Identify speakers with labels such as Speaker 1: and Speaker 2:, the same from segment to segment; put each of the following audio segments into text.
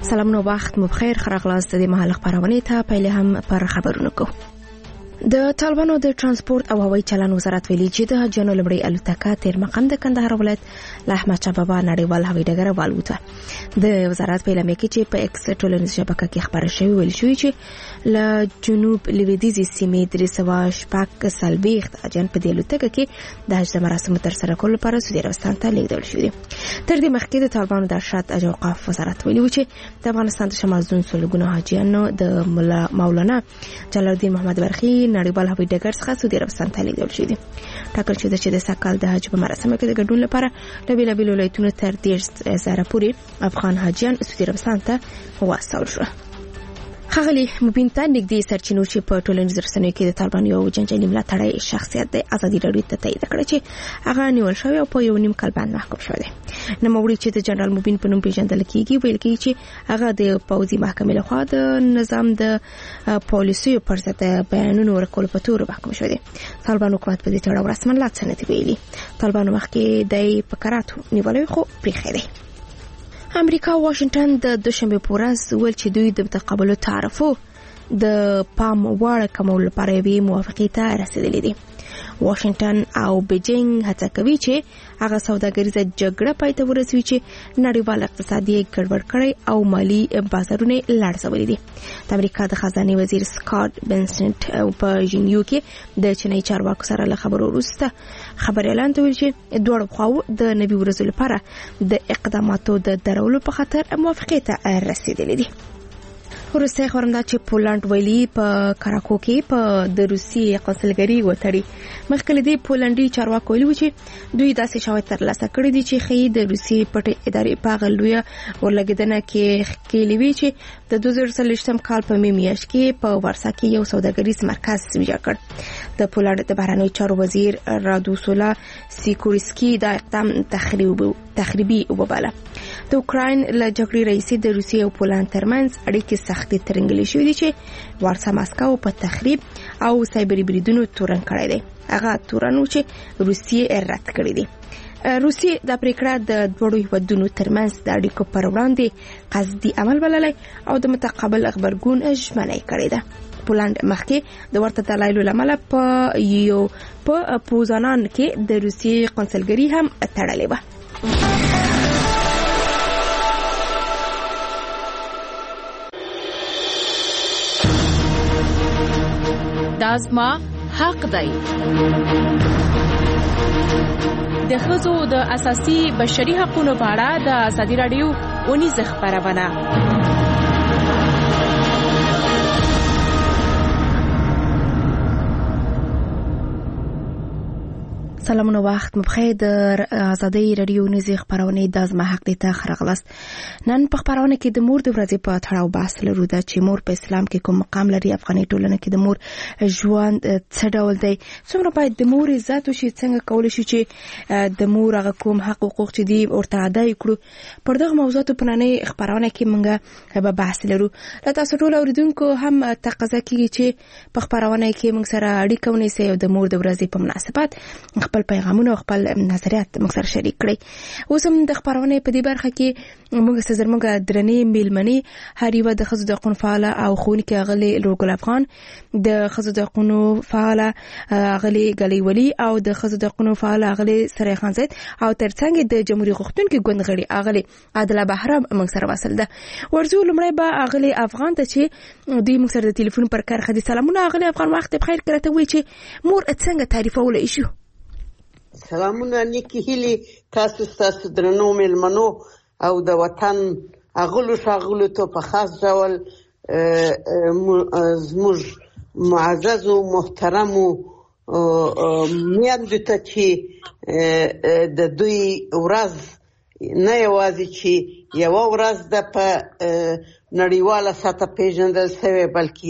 Speaker 1: سلامونه وخت مو بخیر خراغلاست د مهال خبرونه ته پهله هم پر خبرونه کو د طالبانو د ترانسپورت او هوایي چلن وزارت ویلي چې د حجونو لمړی الوتکه تیر مقام د کندهار ولایت له احمد شاه بابا نړیوال هوایي ډګر والوته. د وزارت په اعلامیه کې چې په ایکس ټولنیز شبکه کې خبره شوې ویل شوې چې له جنوب لویدیځي سیمې 340 حجان په دې الوتکه کې د حج مراسم تر سره کول لپاره سعودي عربستان ته لیږدول شوې. تر دې مخکې د طالبانو د ارشاد اوقاف وزارت ویلي و چې د افغانستان د شمال زون سلګونو حاجیانو د مولانا جلال الدین محمد برخي نړیوال هوایي ډګر څخه سعودي عربستان ته لیږدول شوې دي. ټاکل شوی چې د سکهال د حج په مراسمو کې د ګډون لپاره له بیلابیلو ولایتونو تر 10,000 پورې افغان حاجیان سعودي عربستان ته واستول شو. خغلی مبین ته نږدې سرچینو چې په ټولنیزو رسنیو کې د طالبانو یو جنجالي ملاتړی شخصیت د ازادي راډیو ته تایید کړ چې هغه نیول شوی او په یو نیم کال باندې محکوم شوی دی. نوموړي چې د جنرال مبین په نوم پیژندل کیږي ویل کوي چې هغه د پوځي محکمې لخوا د نظام د پالیسیو پر ضد بیانونه ورکول په تور محکوم شوی دی. طالبان حکومت په دې تړاو رسماً لا څه نه دی ویلي. طالبان مخکې د پکراتو نیولې خو پریخي دی. امریکا واشنگټن د دوشنبه په ورځ ویل چې دوی د تقابل تعرفو د پام وړ کمول لپاره یې موافقه ته رسیدلې دي. واشنگټن او بیجینګ هڅه کوي چې هغه سوداګریزه جګړه پای ته ورسوي چې نړیوال اقتصادي ګډوډ کړي او مالی بازارونه لړزولي دي. د امریکا د خزانه وزیر سکاٹ بنسنت په جنیو کې د چینای چارواکو سره له خبرو وروسته خبر اعلان وکړ چې دوه خواو د نوي ورځو لپاره د اقداماتو د درولو په خاطر موافقه ته رسیدلې دي. ورسته خبرنده چې پولند ویلي په کراکو کې په د روسیې قونسلګري وتړي. مخکې د پولندي چارواکو ویلي چې دوی داسې شواهد ترلاسه کړي دي چې خې د روسیې پټې ادارې په غلویا ورلګیدنه کې کېلوي چې د 2023 کال په میاشت کې په ورسا کې یو سوداګریز مرکز ویجا کړ. د پولند د بهرنیو چارو وزیر رادوسولا سیکورسکي دا اقدام تخریبي وباله. د اوکراین له جګړې رئیسي د روسیې او پولند ترمنځ اړیکې سختې ترنګلې شوې دي چې ورسا ماسکو په تخریب او سایبري بریدونو تورن کړی دی. هغه تورنو چې روسیې رد کړی دی. روسیې د پریکړه د دوړو هیوادونو ترمنځ د اړیکو پر وړاندې قصدي عمل بللی او د متقابل خبرګون ژمنه کړې ده. پولند مخکې د ورته دلایلو لامل په پوزانان کې د روسیې قونسلګري هم تړلې و.
Speaker 2: دازما حق دی. د ښځو د اساسي بشري حقوقو په اړه د ازادي راډیو اونیزه خبرونه.
Speaker 1: سلامونه وخت مبخیر در ازادي رادیو نيزي خبرونه د ازما حق دي ته خرغلاست. نن په خبرونه کې د مور د ورځې په تړاو بحث لرو دا چې مور په اسلام کې کوم مقام لري. افغاني ټولنه کې د مور ژوند څه ډول دی؟ څومره باید د مور عزت وشي؟ څنګه کولای شي چې د مور هغه کوم حقوق چې دی ورته ادا کړو؟ پر دغه موضوعات په نننۍ خبرونه کې موږ به بحث لرو. له تاسو ټول اوریدونکو هم تقاضا کوي چې په خبرونه کې موږ سره اړیکه ونیسئ او د مور د ورځې په مناسبت خپل پیغامونه او خپل نظریات موږ سره شریک کړئ. اوس هم د خبرونه په دې برخه کې موږ سره زموږ درنې میلمنې هر یو د ښځو د حقوقو فعاله او ښوونکې اغلې لورګل افغان، د ښځو د حقوقو فعاله اغلې ګلې ولی او د ښځو د حقوقو فعاله اغلې سره خان زید او ترڅنګ د جمهوریت غوښتونکو ګوند غړي اغلې عادله بهرام موږ سره وصل ده. ورزو لمړی به اغلې افغان ته چې دوی موږ سره د ټلیفون پر کار خدي. سلامونه اغلې افغان، وخت بخیر. کړه وی چې مور څنګه تعریفول شي؟
Speaker 3: سلامونه نیکی هیلی تاسو درنو میلمنو او د وطن اغلو شاغلو ته په خاص ډول زموږ معزز او محترم میاندو ته چې د دوی ورځ نه یوازې چې یو ورځ د په نړیواله سطح پیژندل شوی بلکې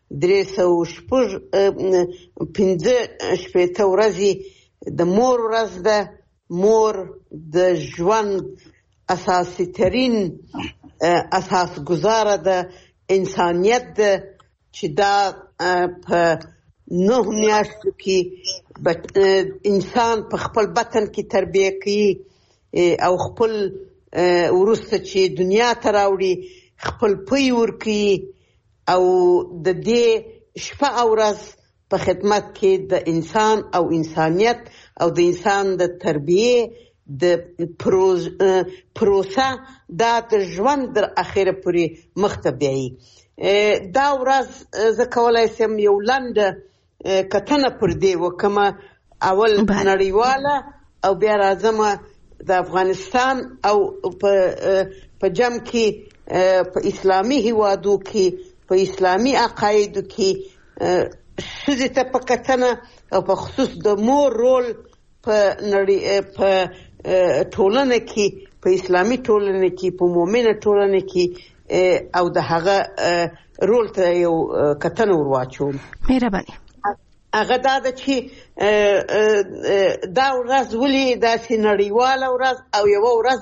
Speaker 3: 315 ورځې د مور ورځ ده. مور د ژوند اساسي ترين اساس گزاره ده، انسانیت ده چې دا په 9 میاشتو کې انسان په خپل بطن کې تربیه کوي او خپل ورسته چې دنیا ته راوړي خپل پی ورکړي او د دې شپه او ورځ په خدمت کې د انسان او انسانیت او د انسان د تربیې د پروسه دا د ژوند در اخره پورې مخته بیایي. دا ورځ زه کولی شم یو لنډه کتنه پر دې وکړمه، اول نړیواله او بیا راځم د افغانستان او په جمع کې په اسلامي هیوادو کې په اسلامي عقایدو کې ښځې ته په کتنه او په خصوص د مور رول په ټولنه کې، په اسلامي ټولنه کې، په مؤمنه ټولنه کې او د هغه رول ته یو کتنه ورواچوم.
Speaker 1: مهرباني.
Speaker 3: هغه دا ده چې دا ورځ ولې داسې نړیواله ورځ او یوه ورځ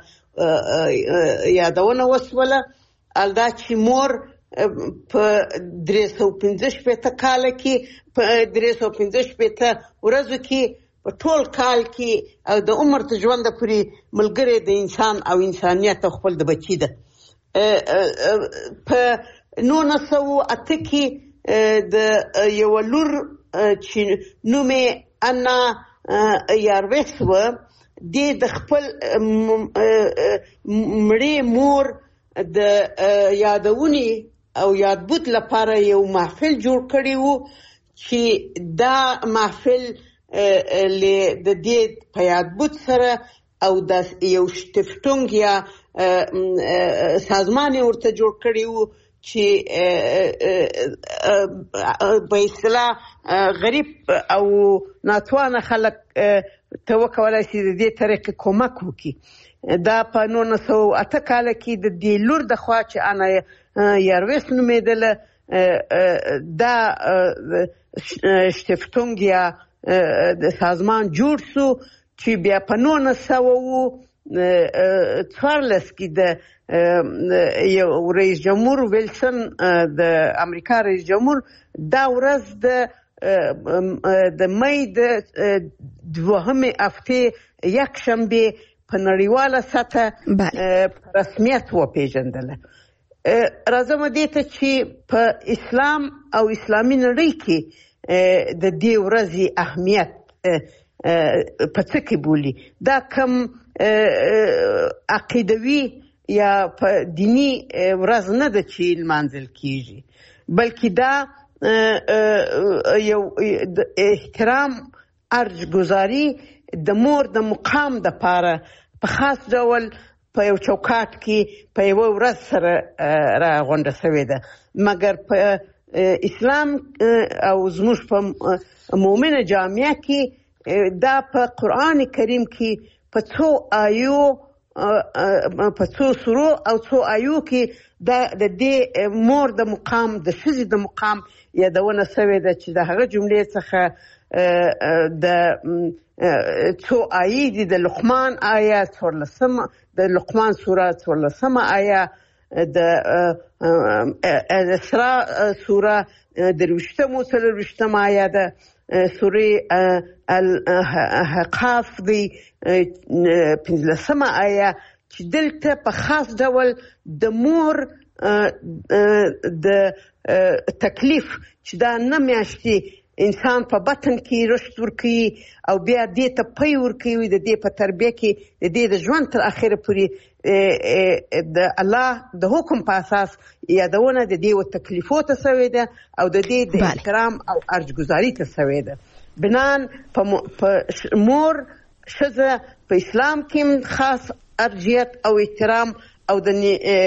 Speaker 3: یادونه وسوله، دا چې مور په 365 کاله کې په 365 ورځو کې په ټول کال کې او د عمر ته ژونده پورې ملګری د انسان او انسانیت او خپل د بچي ده. په 1908 کې د یوه لور چې نوم یې انا یارویس وه، دې د خپل مړې مور د یادونې او یادبود لپاره یو محفل جوړ کړی و چې دا محفل د دې په یادبود سره او د یو شتفتونګ یا سازمان ورته جوړ کړی و چې په اصطلاح غریب او ناتوانه خلک ته وکولی شي د دې طریقې کومک وکړي. دا په 1908 کال کې د دې لور د خوا چې انا یارویس نومېدله، دا شتفتونګ یا د سازمان جوړ شو چې بیا په 1914 کې د یو رئیس جمهور ویلسن د امریکا رئیس جمهور دا ورځ د مې د 2 هفتې یکشنبه په نړیواله سطح رسمیت وپېژندله. راځم دې ته چې په اسلام او اسلامي نړۍ کې د دې ورځې اهمیت په څه کې بولي. دا کوم عقیدوي یا په دینی ورځ نه ده چې لمانځل کیږي، بلکې دا یو احترام ارزګزاري د مور د مقام دپاره په خاص ډول په یو چوکاټ کې په یوه ورځ سره راغونډه شوې ده. مګر په اسلام او زموږ په مؤمنه جامعه کې دا په قرآن کریم کې په څو آیو په څو سورو او څو آیو کې د دې مور د مقام د ښځې د مقام یادونه شوې ده چې د هغه جملې څخه د څو آیې دي. د لقمان آیه 14، د لقمان سوره 14 آیه، د الاسراء سوره 23 آیه ده، سوره الحقاف دی 15 آیه، چې دلته په خاص ډول د مور د تکلیف چې دا نه میاشتې انسان په بطن کې رشد ورکوي او بیا دې ته پی ورکوي، د دې په تربیه کې د دې د ژوند تر اخره پورې د الله د حکم په اساس یادونه د دې و تکلیفو ته شوې ده او د دې د احترام او ارزګزاري ته شوې ده. بنان په مور ښځه په اسلام کې خاص ارجحیت او احترام او د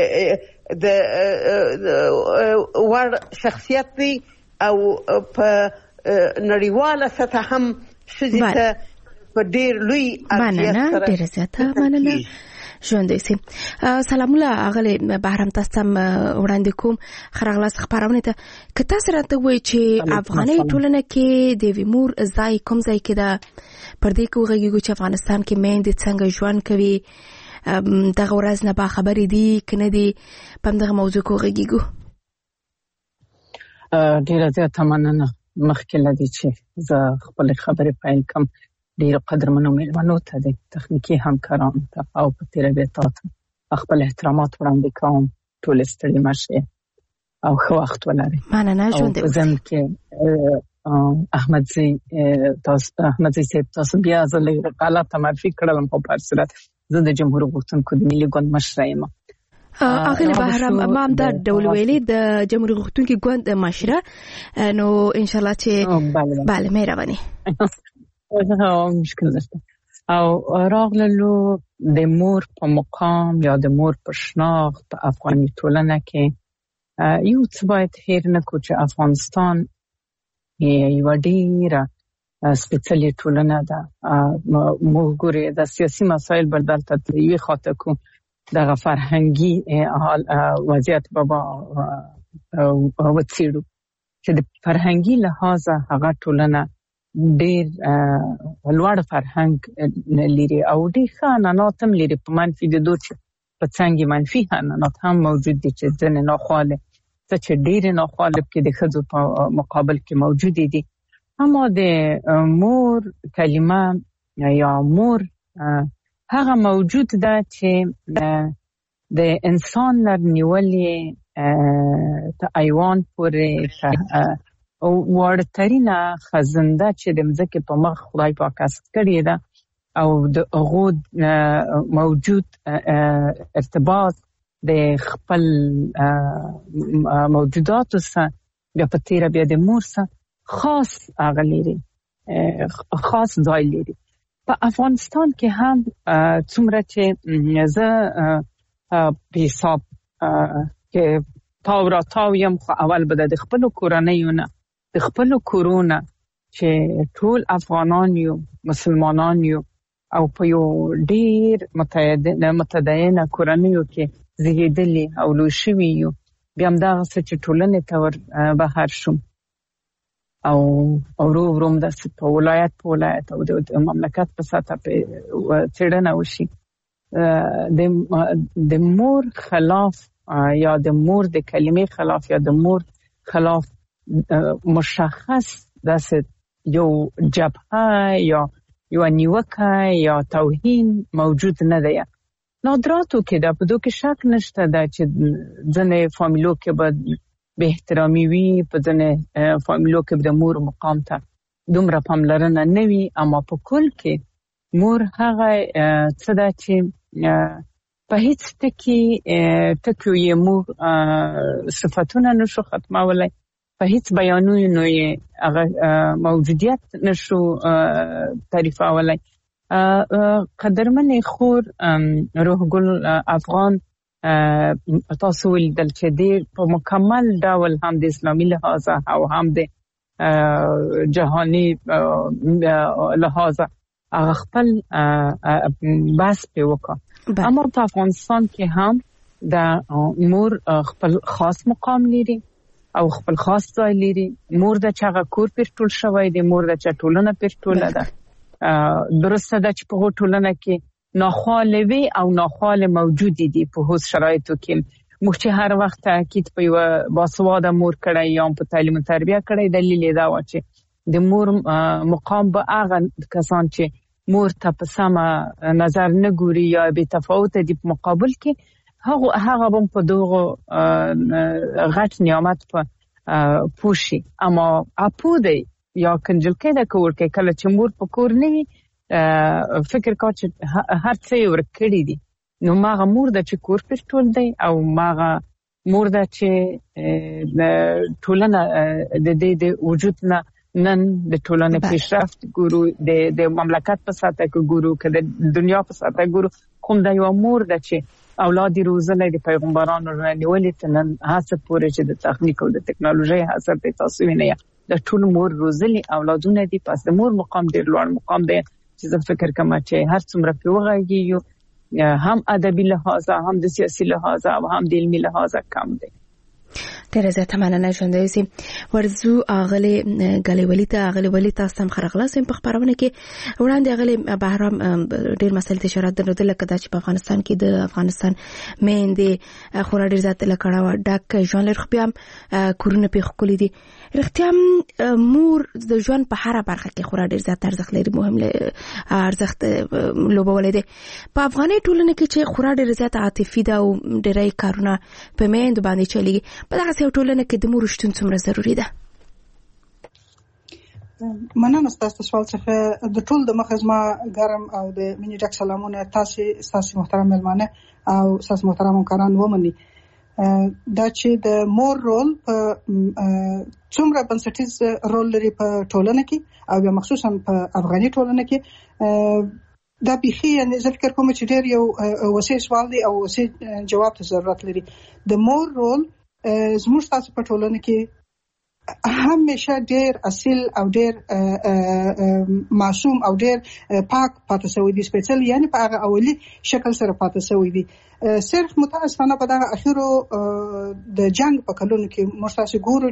Speaker 3: وړ شخصیت دی او په نړیواله سطح هم ښځې ته په ډېر لوی ارجحیت سره
Speaker 1: ډېره زیاته مننه. ژوندی سي. سلامونه اغلی بهرام تاسو ته وړاندې کوم خراغلاس خبرونه ته که تاسو راته وایي چې افغاني ټولنه کې د ویمور ځای کوم ځای کې ده، پر دې کې وغږیږو چې افغانستان کې میندې څنګه ژوند کوي، دغه ورځ نه باخبرې دي که نه دي، په همدغه موضوع کې وغږیږو.
Speaker 4: ډېره زیاته مننه. مخکې له دې چې زه خپلې خبرې پیل کړم، ډېرو قدرمنو مېلمنو ته د تخنیکي همکارانو ته او په تیرویتاتو خپل احترامات وړاندې کوم. ټول ستړي مشه او خو وخت ولري.
Speaker 1: مننه ژوند دې
Speaker 4: زم کې احمد زي تاسو بیا ځلې غلطه معرفي کړم په پر صورت زه د جمهور غوښتونکو د ملي ګوند مشر یم.
Speaker 1: اغلی بهرام امام د ډول ویلي د جمهور غوښتونکو ګوند مشره نو ان شاء الله چې bale مهرباني
Speaker 4: مشکل نشته. او راغلو د مور په مقام یا د مور په شناخت په افغاني ټولنه کې یو څه باید هیر نه کو چې افغانستان یو ډیره سپیڅلې ټولنه ده. موږ ګوري د سیاسي مسایل بدل تطریوي خاطر کو دغه فرهنګي وضعیت بابا وڅېړو چې د فرهنګي لحاظه هغه ټولنه ډېر لوړ فرهنګ لري او ډېر ښه عنعنات هم لري په منفي د دوه په څنګه منفي عنعنات هم موجود دي چې ځنې ناخواله څه چې ډېر ناخواله کې د ښځو په مقابل کې موجود دي. اما د مور کلمه یا مور هغه موجود ده چې د انسان لرنیولې ته ایوان پورې او ورترینه خزنده چې د مځکې په مخ خدای پاک کسب کړی ده او د غود موجود ارتباط د خپل موجودات سره بیا په تیر بیا د مور سره خاص اغلیری خاص ځای لري. په افغانستان کې هم څومره چې زه په حساب کې تاو یم خو اول به د خپل کورنیو نه د خپل کورونه چې ټول افغانان یو مسلمانان یو او په یو ډیر متدینه کورنیو کې زیږیدلي او لوی شوي یو بیا هم دغه څه چې ټولنې ته ور بهر شوم او روم د ولایت په ولایت او د مملکت په سطح په څېړنه وشي د مور خلاف یا د مور د کلمې خلاف یا د مور خلاف مشخص داسې یو جبهه یا یو نیوکه یا توهین موجود نه دی. نادراتو کې دا په دوه کې شک نشته دا چې ځنې فامیلو کې به احترامي وي په ځنې فامیلو کې د مور مقام ته دومره پاملرنه نه وي اما په کل کې مور هغه څه ده چې په هیڅ ټکیو یې مور صفتونه نشو ختمولای په هیڅ بیانونو یې هغه موجودیت نشو تعریفولای. قدرمن خور روح ګل افغان تاسو ولیدل چې ډېر په مکمل ډول هم د اسلامي لحاظه او هم د جهاني لحاظه هغه خپل بحث په وکړه. اما په افغانستان کې هم د مور خپل خاص مقام لري او خپل خاص ځای لري. مور د چاغه کور پر ټول شوی دی، مور د چا ټولنه پر ټوله ده. درسته ده چې په ټولنه کې ناخوالوي او ناخواله موجود دي په هوس شرایطو کې. موږ چې هر وخت تاکید په یو باسواده مور کړی یا په تعلیم او تربیه کړی دلیل دا و چې د مور مقام به هغه کسان چې مور ته په سمه نظر نه ګوري یا به تفاوت دي په مقابل کې هغه هم په دغه غټ نعمت په پوشي. اما اپو دی یا کنجل کې دا کور کې کله چې مور په کور نه وي فکر کا چې هر څه ورکړي دي نو ماغه مور د چې کور پر ټول دی او ماغه مور د چې ټولنه د دې وجود نه نن د ټولنې پیشرفت ګورو د مملکت په ساته کې ګورو که د دنیا په ساته ګورو کوم د یو مور د چې اولاد روزلې د پیغمبرانو نیولې تنن هڅه پورې چې د تخنیک او د ټکنالوژي هڅه په تاسو وینئ د ټول مور روزلې اولادونه دي. پس د مور مقام ډیر لوړ مقام دی چې زه فکر کوم چې هر څومره په وغږی هم ادبي لحاظه هم د سیاسي لحاظه او هم د علمي لحاظه کم دی.
Speaker 1: ډېر زیات مننه ژوندۍ سي ورزو اغلی غلی ولی تاسو هم خرغلاسم په خبرونه کې وړاندې اغلی بهرام ډېر مسایل اشاره درلوده لکه دا چې په افغانستان کې د افغانستان مېندې خورا ډېر زیات لکړه ډک ژوند لري خو بیا کورونه په خولې دي رښتیا مور د ژوند په هر برخه کې خورا ډېر زیات ارزښت لري مهم ارزښت لوبولې دي په افغاني ټولنه کې چې خورا ډېر زیات عاطفي ده او ډېرای کارونه په مېند باندې چلیږي په دغه ټولنه کې د مور شتون څومره ضروری ده؟
Speaker 5: مننه ستاسو سوال څخه د ټول د مخزما ګرم او د مینې ډک سلامونه تاسو محترم ملمانه او تاسو محترم همکاران ومني دا چې د مور رول په څومره بنسټیز رول لري په ټولنه کې او مخصوصا په افغاني ټولنه کې دا بيخي یعنی زه فکر کوم چې ډېر یو وسیع سوال دی او وسیع جواب ته ضرورت لري د مور رول زموږ تاسو په ټولنه کې همیشه ډېر اصیل او ډېر معصوم او ډېر پاک پاتې شوی دی سپیشل یعنی په هغه اولی شکل سره پاتې شوی دی صرف متاسفانه په دغه اخیرو د جنگ په کلونو کې موږ تاسو ګورو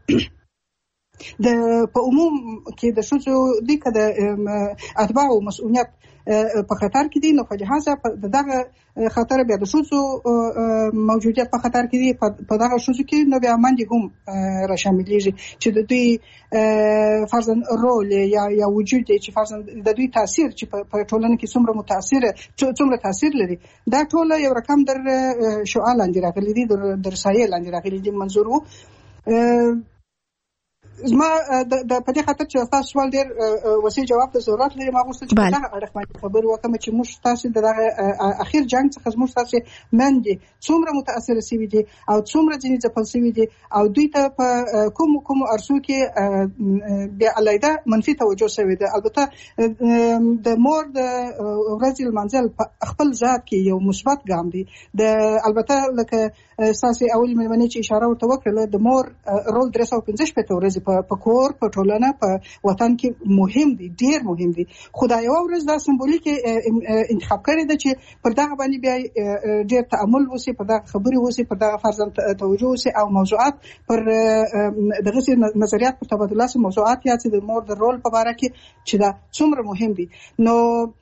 Speaker 5: چې په عموم کې د شوزو د کده اتباع او مسؤلیت په خطر کې دي نو په لحاظه دغه خطر بیا د شوزو موجودیت په خطر کې دي په دغه شوزو کې نو بیا باندې هم را شاملېږي چې د دوی فرضاً رول یا وجود چې فرضاً د دوی تاثیر چې په ټولنه کې څومره تاثیر لري دا ټول یو رقم در شعاع لاندې راغلي دي در سایه لاندې راغلي دي منظور زما د پدې خاطر چې تاسو سوال ډېر وسیع جواب ته ضرورت لري ما غوښتل چې په دغه اړه باندې خبر وکم چې موږ تاسو د اخیر جنگ څخه موږ تاسو مندي څومره متاثر شوي دي او څومره ځینې ځپل شوي دي او دوی ته په کوم ارسو کې بیا علیده منفي توجه شوی ده البته د مور د ورځې المنزل په خپل ذات کې یو مثبت ګام دی د البته لکه اساسي اول مېرمنې چې اشاره ورته وکړه د مور رول 315 ورځې په کور په ټولنه په وطن کې مهم دي ډیر مهم دي خدای یو ورځ دا سمبولیک انتخاب کړی دی چې پر دغه باندې بیا ډیر تأمل وسی پر دغه خبري وسی پر دغه فرضاً توجه وسی او موضوعات پر دغه نظریات پر تبادله سره موضوعات یا چې د مور د رول په اړه کې چې دا څومره مهم دي نو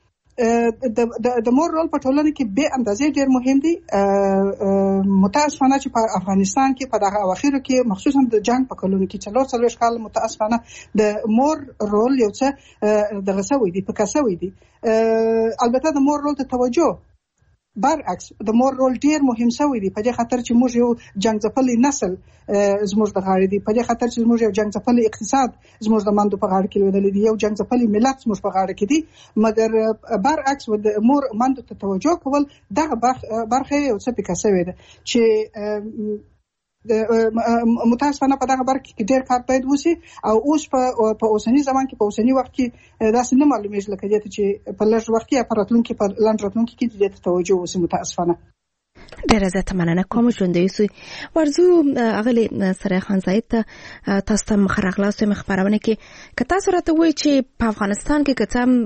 Speaker 5: د مور رول په ټولنه کې به اندازې ډیر مهم دي متاسفانه چې په افغانستان کې په دغه اواخرو کې مخصوصا د جنگ په کلونو کې 4 کال متاسفانه د مور رول یو څه دغه سوي دي په کسوي دي البته د مور رول ته توجه برعکس د مور رول ډیر مهم شوی دی په دې خاطر چې موږ یو جنگ ځپلي نسل زموږ د غاړې دی په دې خاطر چې موږ یو جنگ ځپلي اقتصاد زموږ د ماندو په غاړه کې لیدل دي یو جنگ ځپلي ملت زموږ په غاړه کې دی مګر برعکس د مور ماندو ته توجه کول دغه برخه یو څه پکاسوي ده چې متاسفانه په دغه برخه کې ډېر کار باید وشي او اوس په اوسنی زمان کې په اوسنی وخت کې داسې نه معلومیږي لکه دې چې په لږ وخت کې په راتلونکي په لاندې راتلونکي کې دې توجه وشي متاسفانه
Speaker 1: ډېر زیات مننه کوم ژوندۍ سو ورزو اغلی سره خان زاید تاسو ته مخرغلاس مخبرونه کې که تاسو راته وایي چې په افغانستان کې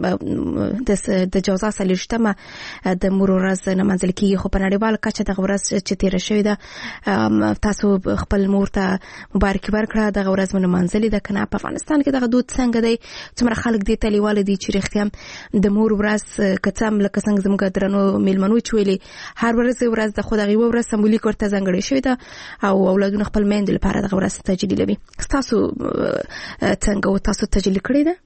Speaker 1: کتم د جوزا سلیشتمه د مرورز نه منځل کېږي خو په نړیوال کچه د غورز چې تیر شوی ده تاسو خپل مور ته مبارکي ورکړه د غورز نه منځل ده کنه په افغانستان کې دغه دود څنګه دی څومره خلک دي تلیواله دي چې رښتیا د مور ورځ کتم لکه څنګه زموږ درنو میلمنو چويلي هر ورځ د خدای ورځ سمبولیک ورته ځانګړی شوی ده او اولادونه خپل میندې لپاره د ورځ تجلیلوي تاسو څنګه تاسو تجلیل کړی ده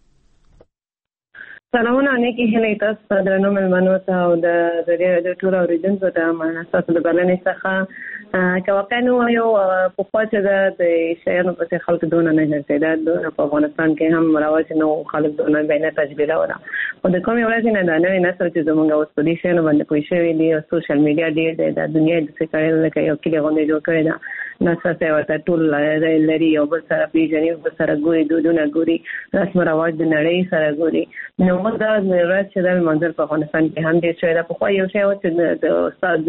Speaker 6: سلامونه نیکی هلې تاسو درنو مېلمنو ته او د ټول اوریدونکو ته مننه تاسو د بلنې څخه که واقعا نو یو په خواته د شیانو په خلک دونه نه هرڅه ده په افغانستان کې هم رواج نو خلک دونه بینه تجلیل وره او د کومې ورځې نه دا نوې نسل چې زمونږ اوس په دې شیانو باندې پوه شوي دي او سوشل میډیا ډېر د دنیا د څه کړي لکه یو کلی غونډه جوړ کړی ده ناسته ورته ټول لري او بل سره پیژني بل سره ګوري دودونه ګوري رسم رواج د نړۍ سره ګوري نو موږ دا ورځ چې د منظر په افغانستان کې هم ډېر شوی ده په خو یو شی چې د استاد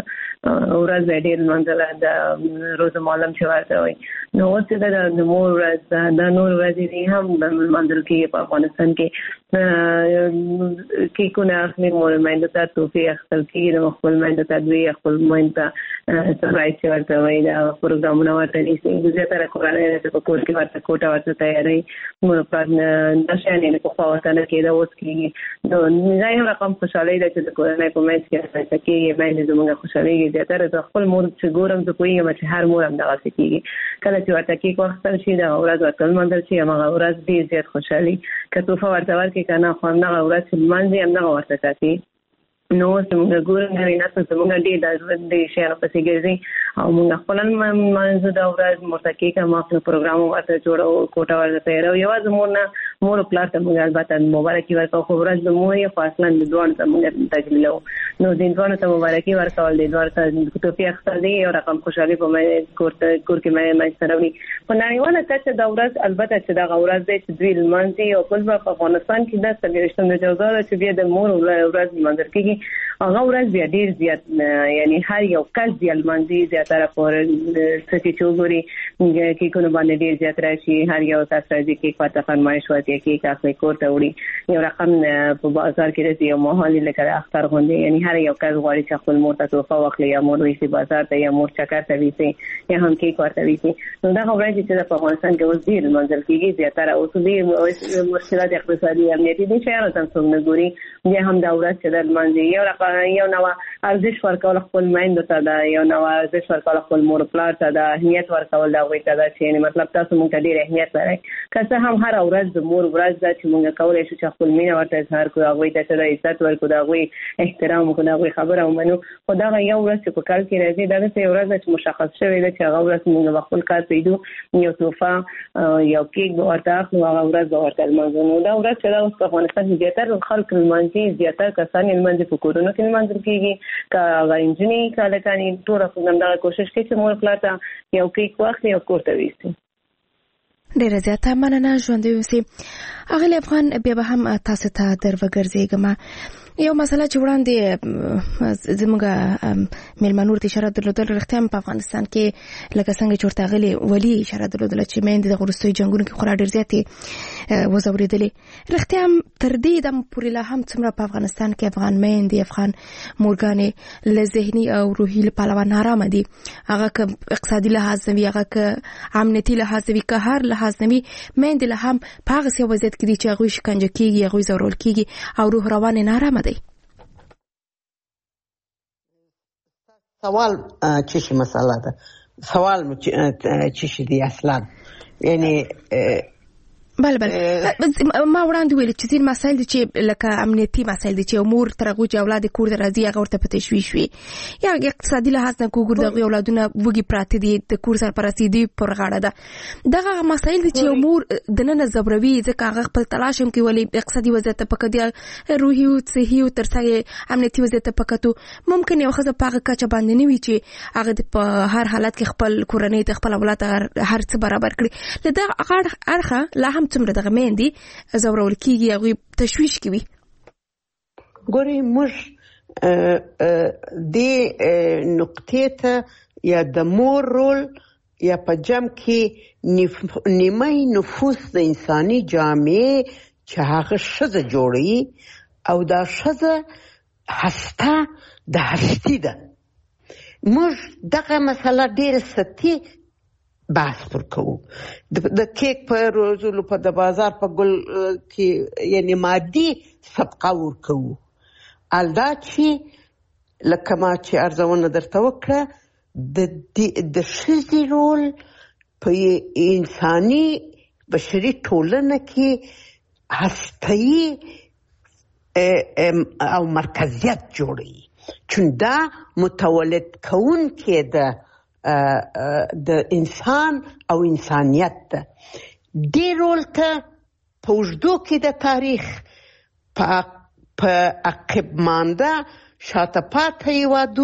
Speaker 6: ورځ ډېر منظر د روز معلم چې ورته وي نو اوس چې د مور ورځ د نور ورځې هم د منظر کې په افغانستان کې کیکونه اخلي مور میندو ته توفیق اخیستل کېږي د خپل میندو ته دوی خپل میندو ته سرپرایز ورته وایي دا پروګرامونه ورته نیسي زیاتره کورنۍ چې په کور کې ورته کوټه ورته تیاروي مور پلار دا شیان یې پخوا ورته نه کېده اوس کېږي نو دا یو رقم خوشحالۍ ده چې د کورنۍ په منځ کې رامنځته کېږي میندې زموږ خوشحالېږي زیاتره د خپل مور چې ګورم زه پوهېږم چې هر مور همدغسې کېږي کله چې ورته کیک واخیستل شي دغه ورځ ورته لمانځل شي همغه ورځ ډېر زیات خوشحالي که تحفه ورته ورکړي که نه خو همدغه ورځ چې لمانځي همدغه ورته ساتي نو زموږ ګورم نوی نسل زموږ ډېر د ژوند د شیانو پسې ګرځي او موږ خپله لمانځو دا ورځ ورته کیک هم اخلو پروګرام ورته جوړوو کوټه ورته تیاروو یوازې مور نه مور او پلار ته موږ البته مبارکي ورکوو خو ورځ د مور یې خو اصلا د دواړو ته موږ تجلیلوو نو د دواړو ته مبارکي ورکول د دواړو ته توفیق اخیستل دی یو رقم خوشحالي په کور کې منځته راوړي په نړیواله کچه دا ورځ البته چې دغه ورځ دی چې دوی لمانځي او بل په افغانستان کې دا 23 جوزا ده چې بیا د مور ورځ لمانځل کېږي هغه ورځ بیا ډېر زیات یعنی هر یو کس بیا لمانځي زیاتره پر څه چې وګوري کیکونه باندې ډېر زیات راشي هر یو کس راځي کیک ورته فرمایش وکړي کیک اخلي کور ته وړي یو رقم په بازار کې راځي یو ماحول لکه اختر غوندې یعنی هر یو کس غواړي چې خپل مور ته تحفه واخلي یا مور ویسي بازار ته یا مور چکر ته ویسي یا هم کیک ورته ویسي نو دغه ورځ چې په افغانستان کې اوس ډېر لمانځل کېږي زیاتره اوس ډېر مشکلات اقتصادي امنیتي دي شیانو ته هم څوک نه ګوري بیا هم دا ورځ چې د لمانځي یو نوع ارزش ورکول خپل میندو ته ده یو نوع ارزش ورکول خپل مور پلار ته ده اهمیت ورکول د هغوی ته ده چې یعنې مطلب تاسو موږ ته ډېر اهمیت لرئ که څه هم هره ورځ د مور ورځ ده چې موږ کولی شو چې خپل مینه ورته اظهار کړو هغوی ته چې د عزت ورکړو د هغوی احترام وکړو د هغوی خبره ومنو خو دغه یو ورځ چې په کال کې راځي دا داسې یو ورځ ده چې مشخص شوې ده چې هغه ورځ موږ به خپل کار پرېږدو یو تحفه یو کیک به ورته اخلو هغه ورځ به ورته لمانځو نو دا ورځ چې دا اوس په افغانستان کې زیاتره خلک لمانځي زیاتره کسان یې لمانځي په کورونو کې لمانځل کېږي که هغه نجونې که هلکانې ټوله همدغه کوشش کوي چې مور پلار ته یو کیک واخلي او کور ته ویسي
Speaker 1: ډیره زیاته مننه ژوندی اوسئ اغلې افغان بیا به هم تاسو ته در وګرځېږم یو مسله چې وړاندې زموږ میلمنو ورته اشاره درلودل رښتیا هم په افغانستان کې لکه څنګه چې ورته اغلې ولي اشاره درلودله چې میندې د وروستیو جنګونو کې خورا ډېر زیاتې وځورېدلې رښتیا هم تر دې دم پورې لا هم څومره په افغانستان کې افغان میندې افغان مورګانې له ذهني او روحي له پلوه نارامه دي هغه که اقتصادي لحاظ نه وي هغه که امنیتي لحاظ نه وي که هر لحاظ نه وي میندې لا هم په هغسې وضعیت کې دي چې هغوی شکنجه کېږي هغوی ځورول کېږي او روح روان یې نارامه دی
Speaker 3: سوال چی مسئله ده سوال چی دی اصلا یعنی
Speaker 1: بله ما وړاندې ویل چې ځینې مسایل دي چې لکه امنیتي مسایل دي چې مور تر هغو چې اولاد کور ته راځي هغه ورته په تشویش وي یا اقتصادي لحاظ نه وګورو د هغوی اولادونه وږي پراته دي د کور سرپرستي دوی پر غاړه ده دغه مسایل دي چې یو مور دننه ځوروي ځکه هغه خپل تلاش هم کوي ولې اقتصادي وضعیت ته په کتو روحي او صحي او تر څنګ امنیتي وضعیت ته په کتو ممکن یو ښځه په هغه کچه باندې نه وي چې هغه په هر حالت کې خپل کورنۍ ته خپل اولاد ته هر څه برابر کړي له دغه اړخه لا هم څومره دغه میندې ځورول کېږي هغوی تشویش کوي
Speaker 3: ګورئ موږ دې نقطې ته یا د مور رول یا په جمع کې نیمه نفوس د انساني جامعې چې هغه ښځه جوړوي او دا ښځه هسته د هستي ده موږ دغه مسله ډېره سطحي بحث پر کوو د کیک په روزلو په د بازار په ګل کې یعنی مادي صدقه ورکوو الدا چې لکه ما چې ارزونه درته وکړه د ښځې رول په انساني بشري ټولنه کې هسته‌یي او مرکزیت جوړوي چون دا متولد کوونکی ده د انسان او انسانیت ده دې رول ته په اوږدو کې د تاریخ په عقب مانده شاته پاته هېوادو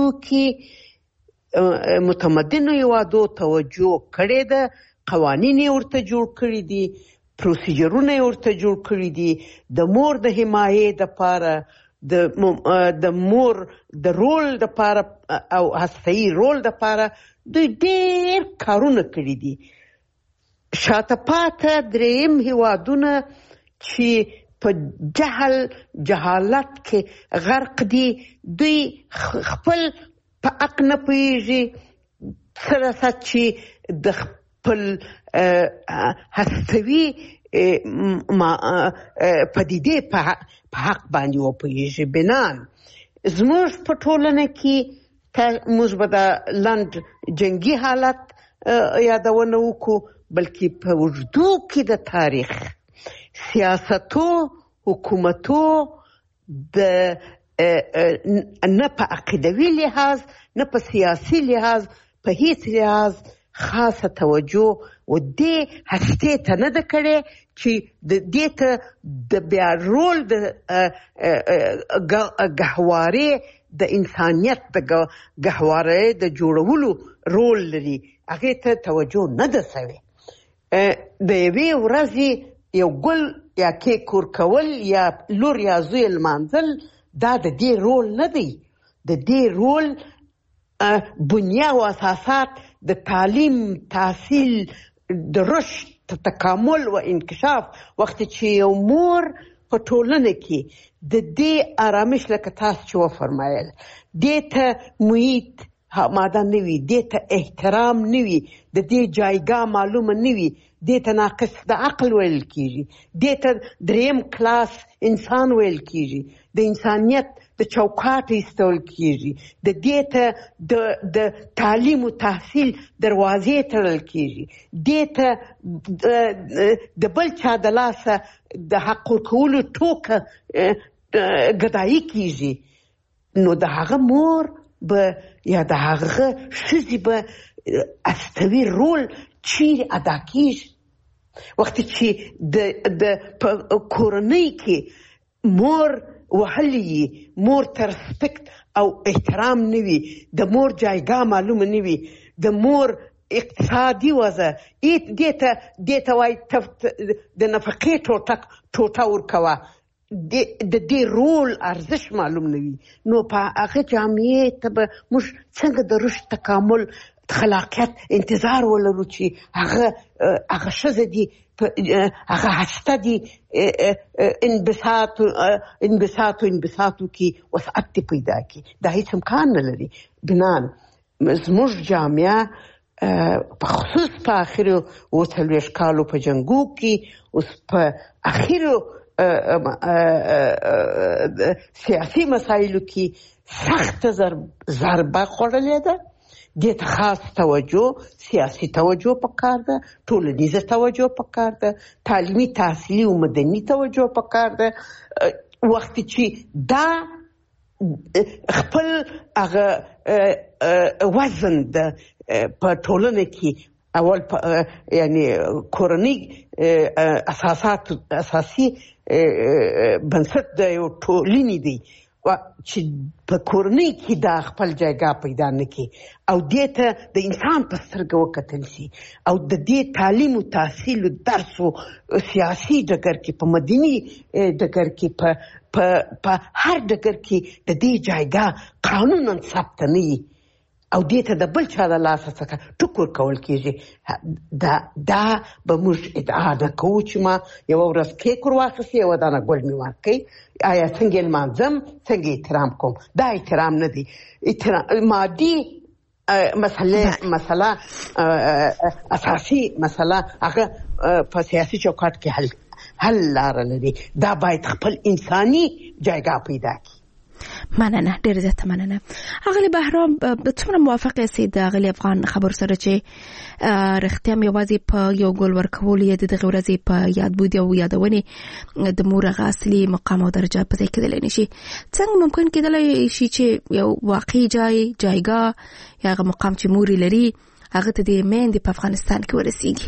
Speaker 3: کې متمدنو هېوادو توجه کړې ده قوانین یې ورته جوړ کړي دي پروسیجرونه یې ورته جوړ کړي دي د مور د حمایې دپاره د مور د رول دپاره او هسته‌یي رول دپاره دوی ډېر کارونه کړي دي شاته پاته درېیم هېوادونه چې په جهالت کې غرق دي. دوی خپل په حق نه پوهېږي سره چې د خپل هستوي پدیدې په حق باندې وپوهېږي. بنان زموږ په ټولنه کې موږ به د لنډ جنګي حالت یادونه وکړو، بلکې په اوږدو کې د تاریخ سیاستو حکومتو د نه په عقیدوي لحاظ نه په سیاسي لحاظ په هیڅ لحاظ خاصه توجه و دې هستې ته نه ده کړې چې دې ته د بیا رول د ګهوارې د انسانیت د ګهوارې د جوړولو رول لري، هغې ته توجه نه ده شوې. د یوې ورځې یو ګل یا کیک ورکول یا لور یا زوی لمانځل دا د دې رول نه دی. د دې رول بنیه او اساسات د تعلیم، تحصیل، د رشد، تکامل و انکشاف. وخت چې یو مور په ټولنه کې د دې آرامش لکه تاسو چې وفرمایل دې ته محیط ماده نه وي، دې ته احترام نه وي، د دې جایګاه معلومه نه وي، دې ته ناقص د عقل ویل کیږي، دې ته دریم کلاس انسان ویل کیږي، د انسانیت د چوکاټ ایستل کیږي، د دې ته د تعلیم او تحصیل دروازې تړل کیږي، دې ته د بل چا د لاسه د حق ورکولو ټوکه ګدایي کیږي. نو د هغه مور به یا د هغه ښځې به استوي رول چیرې ادا کیږي؟ وخت چې د کورنۍ کې مور وهلي، مور ته رسپکت او احترام نه وي، د مور جایګاه معلومه نه وي، د مور اقتصادي وضع دې ته وایي د نفقې ټوټه ورکوه، د دې رول ارزښت معلوم نه وي، نو په هغه جامعې ته به موږ څنګه د رشد، تکامل، خلاقیت انتظار ولرو چې هغه ښځه دي، هغه هسته دي انبساطو کې وسعت دې پیدا کړي؟ دا هیڅ امکان نه لري. بنان زموږ جامعه په خصوص په اخرو 40 کالو په جنګو کې اوس په اخرو سیاسي مسایلو کې سخت ضربه خوړلې ده. دې ته خاص توجه، سیاسي توجه پکار ده، ټولنیزه توجه پکار ده، تعلیمي، تحصیلي او مدني توجه پکار ده. وخت چې دا خپل هغه وزن ده په ټولنه کې اول یعنی کورنۍ اساسي بنسټ د یو ټولنې دی چې په کورنۍ کې دا خپل جایګاه پیدا نه کړي او دې ته د انسان په سترګه وکتل شي او د دې تعلیم او تحصیل او درس او سیاسي ډګر کې په مدني ډګر کې په هر ډګر کې د دې جایګاه قانونا ثبت نه وي او دې ته د بل چا د لاسه څخه ټکور کول کېږي. دا به موږ ادعا نه کوو چې ما یوه ورځ کیک ورواخیستې یوه دانه ګل مې ورکړئ، آیا څنګه یې لمانځم، څنګه احترام کوم؟ دا احترام نه دی. مادي مسله اساسي مسله هغه په سیاسي چوکاټ کې حل لاره لري. دا باید خپل انساني جایګاه پیدا کړي.
Speaker 1: مننه، ډېر زیاته مننه. اغلی بهرام، څومره موافق یاست د اغلی افغان خبر سره چې رښتیا یوازې په یو ګل ورکول یا د دغه ورځې په یادبود او یادونې د مور هغه اصلي مقام او درجه په ځای کېدلی نه شي؟ څنګه ممکن کېدلی شي چې یو واقعي جایګاه یا هغه مقام چې مور لري هغه ته د میندې په افغانستان کې ورسیږي؟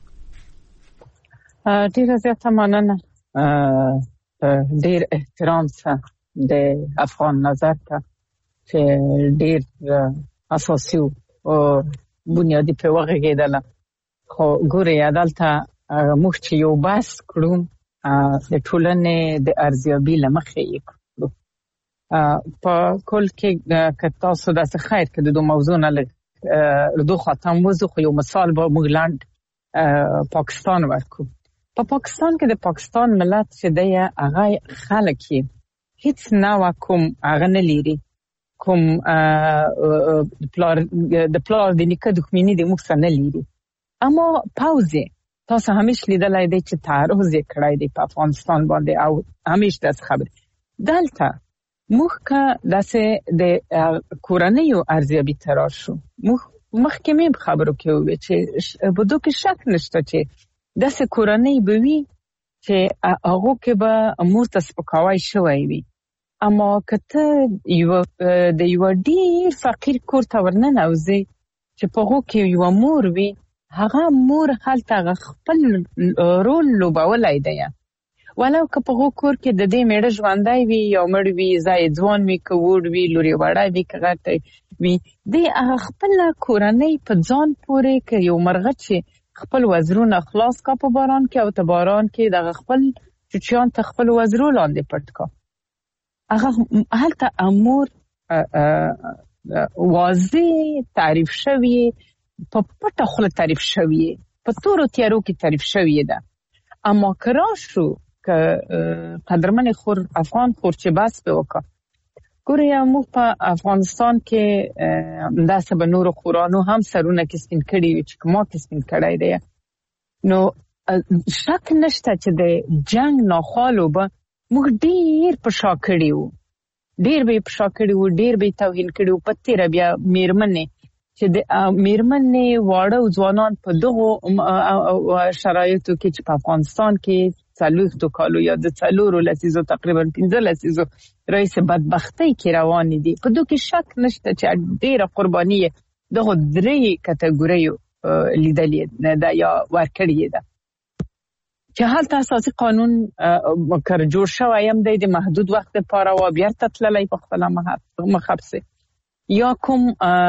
Speaker 4: ډېره زیاته مننه. ډېر احترام سره د افغان نظر ته چې ډېر اساسي او بنیادی په وغږېدله. خو ګورئ دلته موږ چې یو بحث کړو د ټولنې د ارزیابي له مخې یې کړو. په کل کې که تاسو داسې خیر که د دو موضوع نه لږ دو خواته موضوع خو یو مثال به موږ لاند پاکستان ورکو. په پاکستان کې د پاکستان ملت چې دی هغه خلک هیڅ نوع کوم هغه نه لري کوم د پلار د نیکه دښمني د موږ سره نه لري. اما پاوزه تاسو همیشه لیدلای دی چې تعرض یې کړی دی په افغانستان باندې او همیشه داس خبر دلته موږ که داسې د کورنیو ارزیابي ترار شو مخکې مې خبرو کې وې چې بده کې شک نشته چې داسې کورنۍ به وي چې هغه کې به مور ته سپکاوی شوی وي. اما کته د یو ډیر فقیر کور ته ورننوځي چې په هغه کې یو مور وي هغه مور هلته خپل رول لوبولای دی ولو که په هغه کور کې د دې میړه ژوندای وي یا مړ وي ځای ځوان وي که وړ وي لوري وړای وي که غټ وي د هغه خپل کورنۍ په ځان پورې که یو مرغه چې خپل وزرونه خلاص کا په باران کې او ته باران کې د خپل چوچیان ته خپل وزرو لاندې پټ کا هغه هلته امور واضح تعریف شوی په پټه خوله تعریف شوی په تورو تیارو کې تعریف شوی ده. اما کراشو که قدرمن خور افغان خور چې بس به وکړه ګوریا موږ په افغانستان کې داسې به نور خورانو هم سرونه کې سپین کړي چې ما کې سپین کړای دی نو شک نشته چې د جنگ ناخوالو به موږ ډیر په شا کړي وو ډیر به په شا کړي وو ډیر به توهین کړي وو په تیر بیا میرمنې چې د میرمنې واړه ځوانان په دغه شرایطو کې چې په افغانستان کې 40 کالو یا د 4 لسیزو تقریبا 15 لسیزو رئیس بدبختی کې روان دي په دوی کې شک نشته چې ډیره قرباني دغه درې کټګوریو لیدلې ده یا ورکړې ده چې حالت اساسي قانون وکړ جوړ شوی هم د محدود وخت لپاره و بیا تطللای په خپل مخابسه یا کوم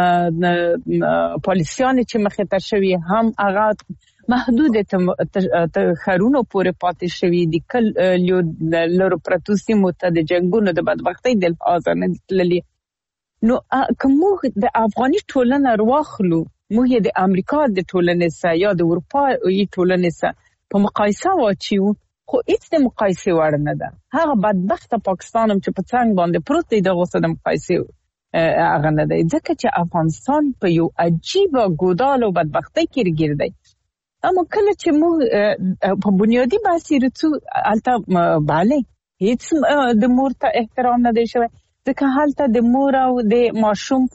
Speaker 4: پالیسیان چې مخه تر شوی هم هغه محدود خرونو پورې پاتې شوی دي کل یو لور پروتوسی مت د جنگونو د بدبختی د اذن تللی نو کوم د افغاني ټولنه واخلو موږ د امریکا د ټولنې سره یا د اروپا ټولنې سره په مقایسه واچو خو هیڅ د مقایسه وړ نه ده. هغه بدبخت پاکستان هم چې په څنګ باندې پروت دی دغه سره د مقایسه هغه نه دی ځکه چې افغانستان په یو عجیب ګودال او بدبختی کې ګرځي. اما کله چې موږ په بنیادی بحث رڅو البته bale هیڅ د مور ته احترام نه دی شوی ځکه حالته د مور او د ماشوم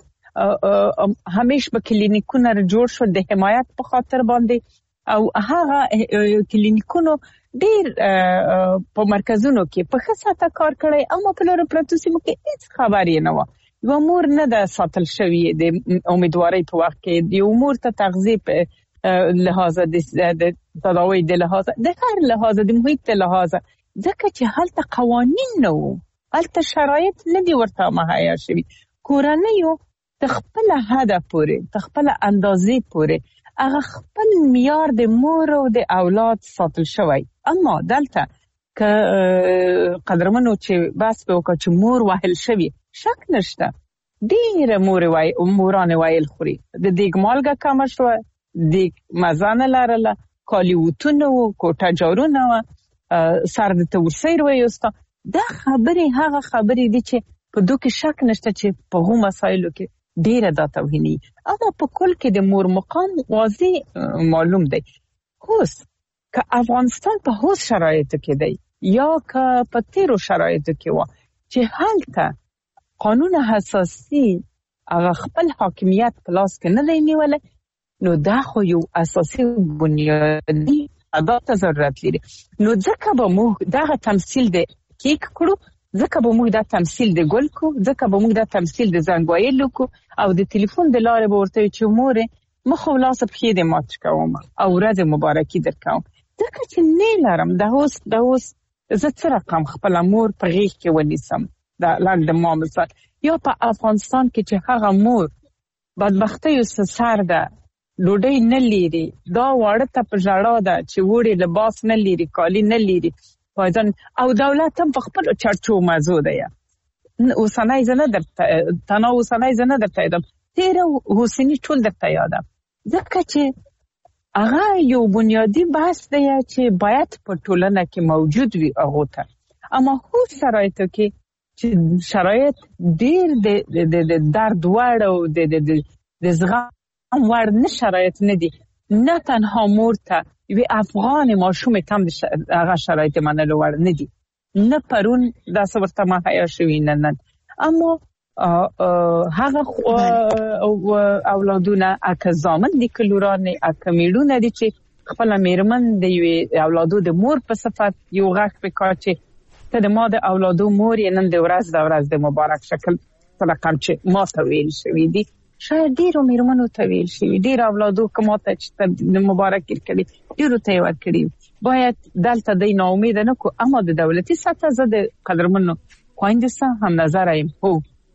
Speaker 4: همیشه په کلینیکونو جوړ شو د حمایت په خاطر باندې او هغه کلینیکونو ډیر په مرکزونو کې په خاصه کار کړی اما په لور پروتوسی مو کې هیڅ خبرې نه و یو مور نه د ساتل شوی د امیدوارۍ په وخت کې د امور ته تغذیه لحاظ د تداوی د لحاظ د هر لحاظ د محیط لحاظ ځکه چې هلته قوانین نه وو هلته شرایط نه دی ورته مهیا شوی کورنیو تخپل هدف پورې تخپل اندازې پورې هغه خپل معیار د مور او د اولاد ساتل شوی اما دلته که قدرمنو چې بس به وکړي چې مور وهل شوی شک نشته ډیر مورانه وایل خوري د دیګ مالګه کم شو دیګ مزانه لرله کالی وتونه او کوټه جارونه سر د توسیر وایسته دا خبره هغه خبره دي چې په دوه کې شک نشته چې په هغو مسایلو کې ډیره دا توهینی اما په کل کې د مور مقام واضح معلوم دی اوس که افغانستان په هوس شرایطو کې دی یا که په تیرو شرایطو کې و چې هلته قانون اساسي هغه خپل حاکمیت پلاس کې نه دی نیولای نو دا خو یو اساسي بنیادی ادات ضرورت لري نو ځکه به موږ دا تمثيل دی کیک کړو ځکه به موږ دا تمثيل دی ګل کو ځکه به موږ دا تمثيل دی زنګ وایلو کو او د ټلیفون د لارې به ورته چې مور مخ ولاس په خې د مات کوم او ورځ مبارکي درکوم ځکه چې نه لرم د هوس زه څه رقم خپل مور په غیږ کې ونیسم دا لاګ د مامسات یا په افغانستان کې چې هغه مور بدبختی او سر ده ډوډۍ نه لري دا واړه ته په ژړا ده چې وړي لباس نه لري کالی نه لري وایدن او دولت هم په خپل چرچو مزو ده اوسنۍ زنه درته تنه اوسنۍ زنه درته یادم تیر حسینی ټول درته یادم ځکه چې هغه یو بنیادی بحث دی چې باید په ټولنه کې موجود وي هغه ته. اما خو شرایطو کې چې شرایط ډیر د درد وړ او د زغم وړ نه شرایط نه دي. نه تنها مور ته وی افغان ماشوم تم هغه شرایط منلو وړ نه دي. نه پرون دا څورته ما حیا شوی نه. اما هغه اولادونه اکه زامن دي کلورانه اکه میړونه دي چې خپل میرمن د یو اولادو د مور په صفت یو غږ وکړي چې ته د ما د اولادو مور یې نن د ورځ د مبارک شکل رقم چې ما ته ویل شوی دي. شاید ډیرو میرمنو ته ویل شوی ډیر اولادو کومه ته چې د مبارک کړي ډیرو ته ورکړي. باید دلته د ناامید نه کو. اما د دولتي سطح زه د قدرمنو خويندې سره هم نظر ایم هو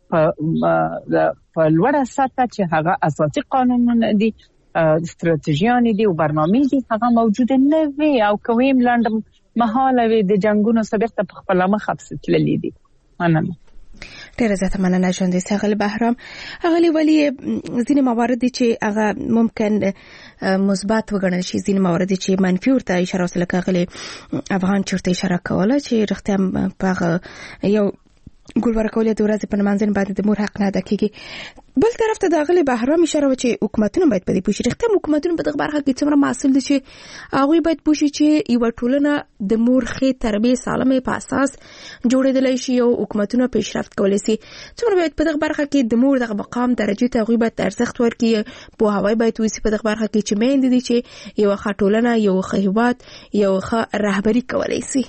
Speaker 4: په لوړه سطح چې هغه اساسي قانونونه دي استراتیژیان دي او برنامې دي هغه موجود نه وي او کوم لاند محاله وي د جنگونو سبق ته په خپل مخ خپل دي. مننه.
Speaker 1: ډیره زیاته مننه ژوندې سغل بهرام. هغه ولی ځینې موارد دي چې هغه ممکن مثبت وګڼل شي، ځینې موارد چې منفي ورته اشاره وسله کوي. افغان چرته اشاره کوله چې رښتیا په یو ګول ورکول د ورځې په منځن باندې د مور حق نه ادا کیږي. بل طرف ته د غلي بهرام اشاره و چې حکومتونه باید په دې پوښتنه رښتیا حکومتونه په دغه برخه کې څومره مسؤل دي چې هغه باید پوښتنه چې یو ټولنه د مور خې تربیه سالمه په اساس جوړېدلای شي او حکومتونه پیشرفت کولای شي. څومره باید په دغه برخه کې د مور دغه مقام درجه ته هغه باید ارزښت ورکړي. په هواي باید وسی په دغه برخه کې چې مېند دي چې یو ښه ټولنه یو ښه هیواد یو ښه رهبری کولای شي.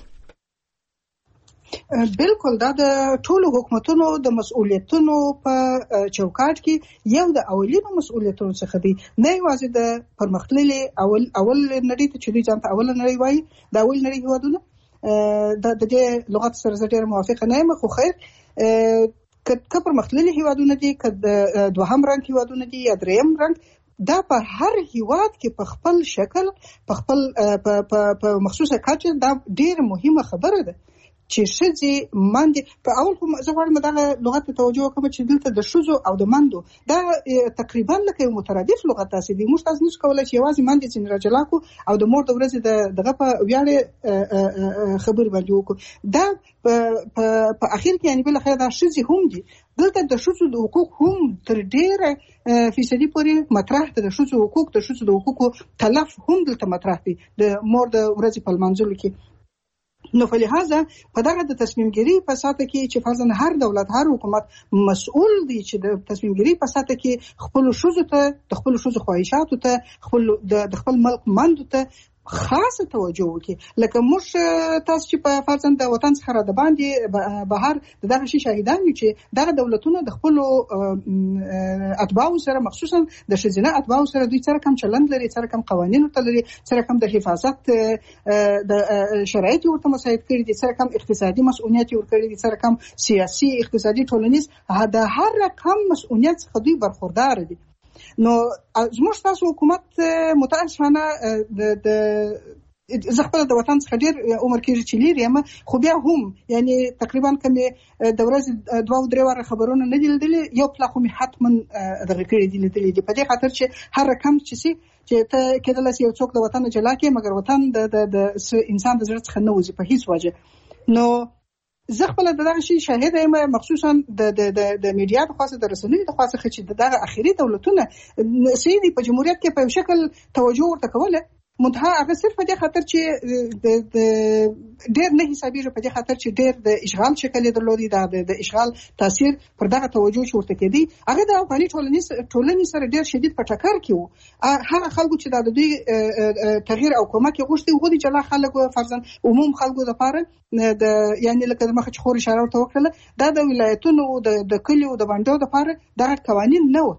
Speaker 5: بالکل دا د ټولو حکومتونو د مسؤلیتونو په چوکاټ کې یو د اولینو مسؤلیتونو څخه دی. نه یوازې د پرمختللي اول نړۍ ته چې دوی ځان ته اول نړۍ وایي د اول نړۍ هیوادونه د دې لغت سره ډېر موافقه نه یم، خو خیر که پرمختللي هیوادونه دي که دوهم رنګ هیوادونه دي یا دریم رنګ، دا په هر هیواد کې په خپل شکل په خپل په مخصوصه کچه دا ډېر مهمه خبره ده چې شذې ماندې په اول کوم زه غواړم دا لغت ته توجه وکړم چې دلته د شذو او د ماندو دا تقریبا لکه یو مترادف لغت تاسو دي. موږ تاسو نشو کولای چې یوازې ماندې چې راجلا کو او د مور د ورځې دغه په ویاړې خبر باندې وکړو. دا په اخر کې یعنی بل خیر دا شذې هم دي. دلته د شذو د حقوق هم تر ډیره فیصدي پورې مطرح ده. د شذو حقوق د شذو د حقوقو تلف هم دلته مطرح دي د مور د ورځې په منځلو کې. نو په لحاظه په دغه د تصمیم ګیری په ساته کې چې فرضاً هر دولت هر حکومت مسؤل دی چې د تصمیم ګیری په ساته کې خپل شوزو ته د خپل شوزو خواهشاتو ته خپل د خپل ملک مندو ته خاصه توجه وکړي. لکه موږ تاسو چې په فرضاً د وطن څخه را د باندې بهر دغه شي شاهدان یو چې دغه دولتونه د خپل اتباعو سره مخصوصا د شذینه اتباعو سره دوی سره کم چلند لري، سره کم قوانین لري، سره کم د حفاظت د شرایط ورته مساعد کړي دي، سره کم اقتصادي مسؤلیت ورکړي دي، سره کم سیاسي اقتصادي ټولنیز د هر رقم مسؤلیت څخه دوی برخوردار دي. نو زموږ تاسو حکومت متاسفانه د زه خپل د وطن څخه ډېر عمر کېږي چې لري یم، خو بیا هم یعنی تقریبا کمې د ورځې 2-3 واره خبرونه نه دي لیدلي، یو پلا خو مې حتما دغه کړي دي لیدلي دي په دې خاطر چې هر رقم چې ته کېدلی شي یو څوک د وطن جلا کړي مګر وطن د انسان د زړه څخه نه وځي په هیڅ وجه. نو زه خپل دغه شی شاهد یم مخصوصا د میډیا د خاصه د رسنیو د خاصه چې دغه اخیری دولتونه سیدی په جمهوریت کې په شکل توجه ورته کوله منتها هغه صرف په دې خاطر چې د ډېر نه حسابيږي په دې خاطر چې ډېر د اشغال شکل درلودي د اشغال تاثیر پر دغه توجه شورته کېدی. هغه د افغاني ټولنې سره ډېر شدید په ټکر کې وو. هغه خلکو چې د دوی تغییر او کومک غوښتي وو دي جلا خلکو فرضاً عموم خلکو لپاره د یعنی لکه مخه چې خور اشاره ورته وکړه دا د ولایتونو د کلیو د باندې لپاره دغه قوانین نه و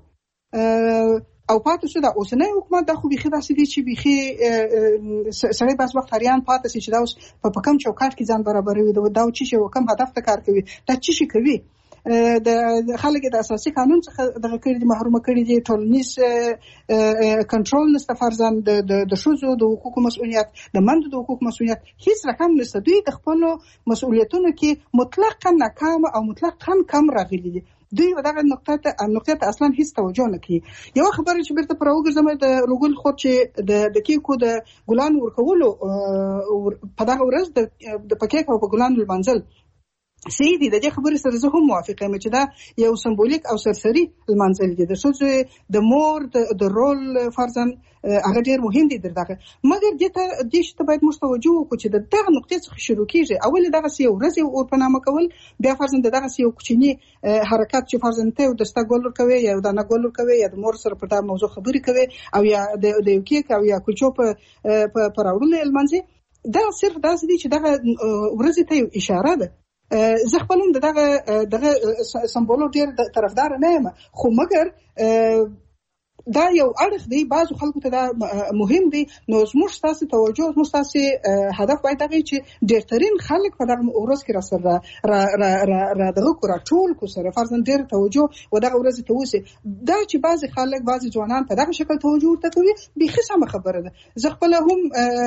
Speaker 5: او پاتې شو. د اوسنۍ حکومت د خو بيخي داسې دي چې بيخي سړی بس وخت هریان پاتې شي چې دا اوس په کم چوکاټ کې ځان برابروي دا چې شو کم هدف ته کار کوي دا چې شي کوي. د خلک د اساسي قانون څخه دغه کړي دي، محروم کړي دي، ټولنیز کنټرول نشته، فرضاً د ښځو د حقوقو مسؤلیت، د مندو د حقوقو مسؤلیت هیڅ رقم نشته. دوی د خپل مسؤلیتونو کې مطلقاً ناکام او مطلقاً کم راغلي دي. دوی دغه نقطه ته اصلا هیڅ توجه نه کوي. یو خبره چې بیرته پر وګرځم د روګل خو چې د کیکو د ګلان ورکولو په دغه ورځ د پکیک او په ګلان لمنځل سیدی د دې خبرې سره زه هم موافقه یم چې دا یو سمبولیک او سرسری لمنځل دي. د ښځو د مور د رول فرضاً هغه ډیر مهم دي دغه، مګر دې ته باید موږ توجه وکړو چې دغه نقطې څخه شروع کیږي. اول دغه یو ورځ اور په نامه کول، بیا فرضاً دغه یو کوچنی حرکت چې فرضاً ته د ستا ګول ورکوي یا د نه ګول ورکوي یا د مور سره په دا موضوع خبرې کوي او یا د یو کیک او یا کلچو په راوړلو لمنځي، دا صرف داسې دي چې دغه ورځ ته یو اشاره ده. زه خپل هم دغه سمبولو ډیر طرفدار نه یم، خو مګر دا یو اړخ دی، بعضو خلکو ته دا مهم دی. نو زموږ تاسو توجه، زموږ تاسو هدف باید هغه چې ډیرترین خلک په دغه ورځ کې را دغه کورا ټول کو سره فرضاً ډیر توجه و دغه ورځ ته وسی. دا چې بعضی خلک بعضی ځوانان په دغه شکل توجه ورته کوي به سمه خبره ده. زه خپل هم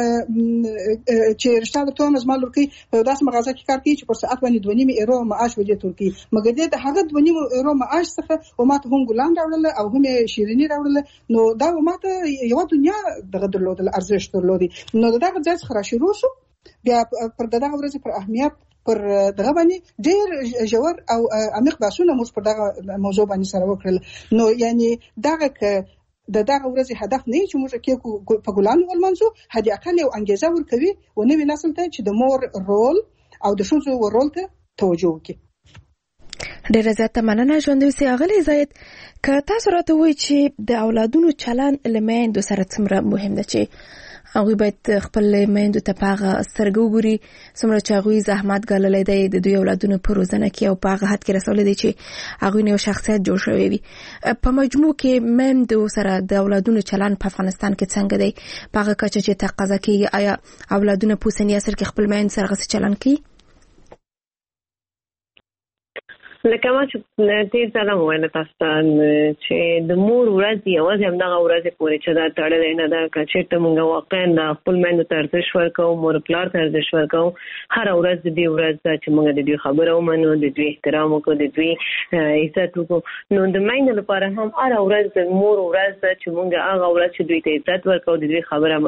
Speaker 5: چې رشتہ د تومز مالور کې په داسې مغازه کې کار کوي چې پر ساعت باندې 2.5 یورو معاش وجه ترکی، مګر د هغه 2.5 یورو معاش څخه او ماته هم ګلان راوړل او هم شیرینی راوړل، نو دا ماته یو دنیا دغه درلودل، ارزښت درلودي. نو دغه ځای څخه شروع شو، بیا پر دغه ورځ پر اهمیت پر دغه باندې ډیر ژور او عمیق بحثونه موږ پر دغه موضوع باندې سره وکړل. نو یعنی دغه دغه ورځ هدف نه چې موږ کې په ګلان ولمنځو، هدي اقل یو انګیزه ورکوي و نوې نسل ته چې د مور رول او د ښځو رول ته توجه وکړي.
Speaker 1: ډیره زیاته مننه ژوندۍ اوسئ اغلې زاید. که تاسو راته وایئ چې د اولادونو چلند له میندو سره څومره مهم ده، چې هغوی باید خپل میندو ته په هغه سترګه وګوري څومره چې هغوی زحمت ګاللی دی د دوی اولادونو په روزنه کې او په هغه حد کې رسولی دی چې هغوی نه یو شخصیت جوړ شوی وي. په مجموع کې میندو سره د اولادونو چلند په افغانستان کې څنګه دی؟ په هغه کچه چې تقاضا کېږي آیا اولادونه په اوسني عصر کې خپل میندو سره هغسې چلند کوي؟
Speaker 6: لکه ما چې تیر ځله وویل تاسو ته چې د مور ورځ یوازې همدغه ورځې پورې چې دا تړلی نه ده، که چېرته موږ واقعا د خپل میندو ته ارزښت ورکوو، مور پلار ته ارزښت ورکوو، هره ورځ د دې ورځ ده چې موږ د دوی خبره ومنو، د دوی احترام وکړو، د دوی عزت وکړو. نو د میندو لپاره هم هره ورځ د مور ورځ ده چې موږ هغه ورځ چې دوی ته عزت ورکوو، د دوی خبره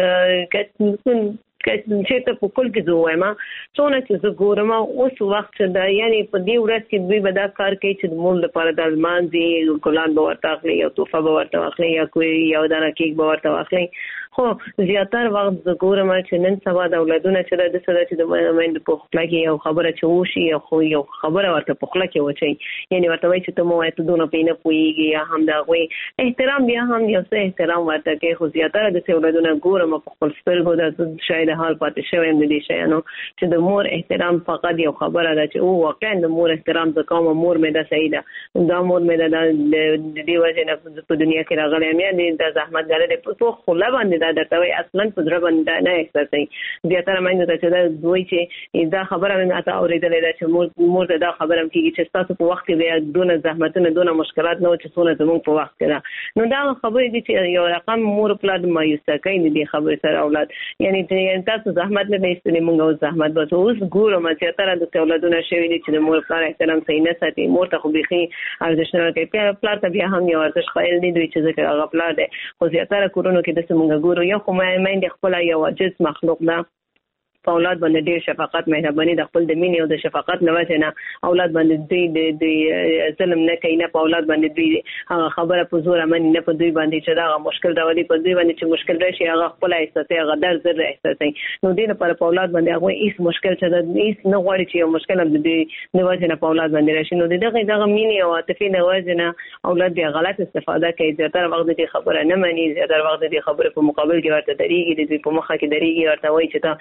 Speaker 6: منو. چې ته په کل کې زه وایم څونه چې زه ګورم اوس وخت ده، یعنی په دې ورځ کې دوی به دا کار کوي چې د مور لپاره د لمانځي ګلان به ورته اخلي، یو تحفه به ورته واخلي، یا کوئی یو دانه کیک به ورته واخلي. خو زیاتره وخت زه ګورم چې نن سبا د اولادونه چې د څه چې د میندو په خپله کې یو خبره چې وشي یو خبره ورته په خپله کې وچي، یعنی ورته وایي چې ته مو وایې ته دونه پې نه پوهېږي، یا هم د هغوی احترام بیا هم یو څه احترام ورته کوي. خو زیاتره داسې اولادونه ګورم په خپل سترګو د شاید حال پاتې شوی یم د دې شیانو چې د مور احترام فقط یو خبره ده چې او واقعا د مور احترام زه کوم، مور مې دا صحیح ده، دا مور مې دا د دې وجې نه په دنیا کې راغلی یم، یعنې د زحمت ګاللی په خوله باندې دا درته وایي، اصلا په زړه باندې نه احساسوي. زیاتره میندو ته چې دا دوی چې دا خبره مې ماته اورېدلې ده چې مور ته دا خبره هم کېږي چې ستاسو په وخت کې بیا دونه زحمتونه دونه مشکلات نه و چې څونه زموږ په وخت کې ده. نو دا خبرې دي چې یو رقم مور پلار مایوسه کوي د دې خبرې سره اولاد، یعنې تاسو زحمت نه دی ایستلی، موږ اوس زحمت باسو. اوس ګورم زیاتره داسې اولادونه شوي دي چې د مور پلار احترام صحیح نه ساتي، مور ته خو بیخي ارزښت نه ورکوي، پلار ته بیا هم یو ارزښت قایل دي دوی چې ځکه هغه پلار دی. خو زیاتره کورونو کې داسې موږ ګورو یو خو میندې خپله یو عاجز مخلوق ده، په اولاد باندې ډېر شفقت مهرباني د خپل د مینې او د شفقت له وجې نه اولاد باندې دوی ظلم نه کوي، نه په اولاد باندې دوی هغه خبره په زور مني، نه په دوی باندې چې دا هغه مشکل راولي، په دوی باندې چې مشکل راشي هغه خپل احساسوي، هغه درد زر احساسوي. نو دې لپاره په اولاد باندې هغوی هېڅ مشکل چې ده هېڅ نه غواړي چې یو مشکل هم د دوی د وجې نه په اولاد باندې راشي. نو د دغه مینې او عاطفې د وجې نه اولاد بیا غلط استفاده کوي، زیاتره وخت دې خبره نه مني، زیاتره وخت دې خبرې په مقابل کې ورته درېږي، د دوی په مخه کې درېږي، ورته وایي چې ته په دې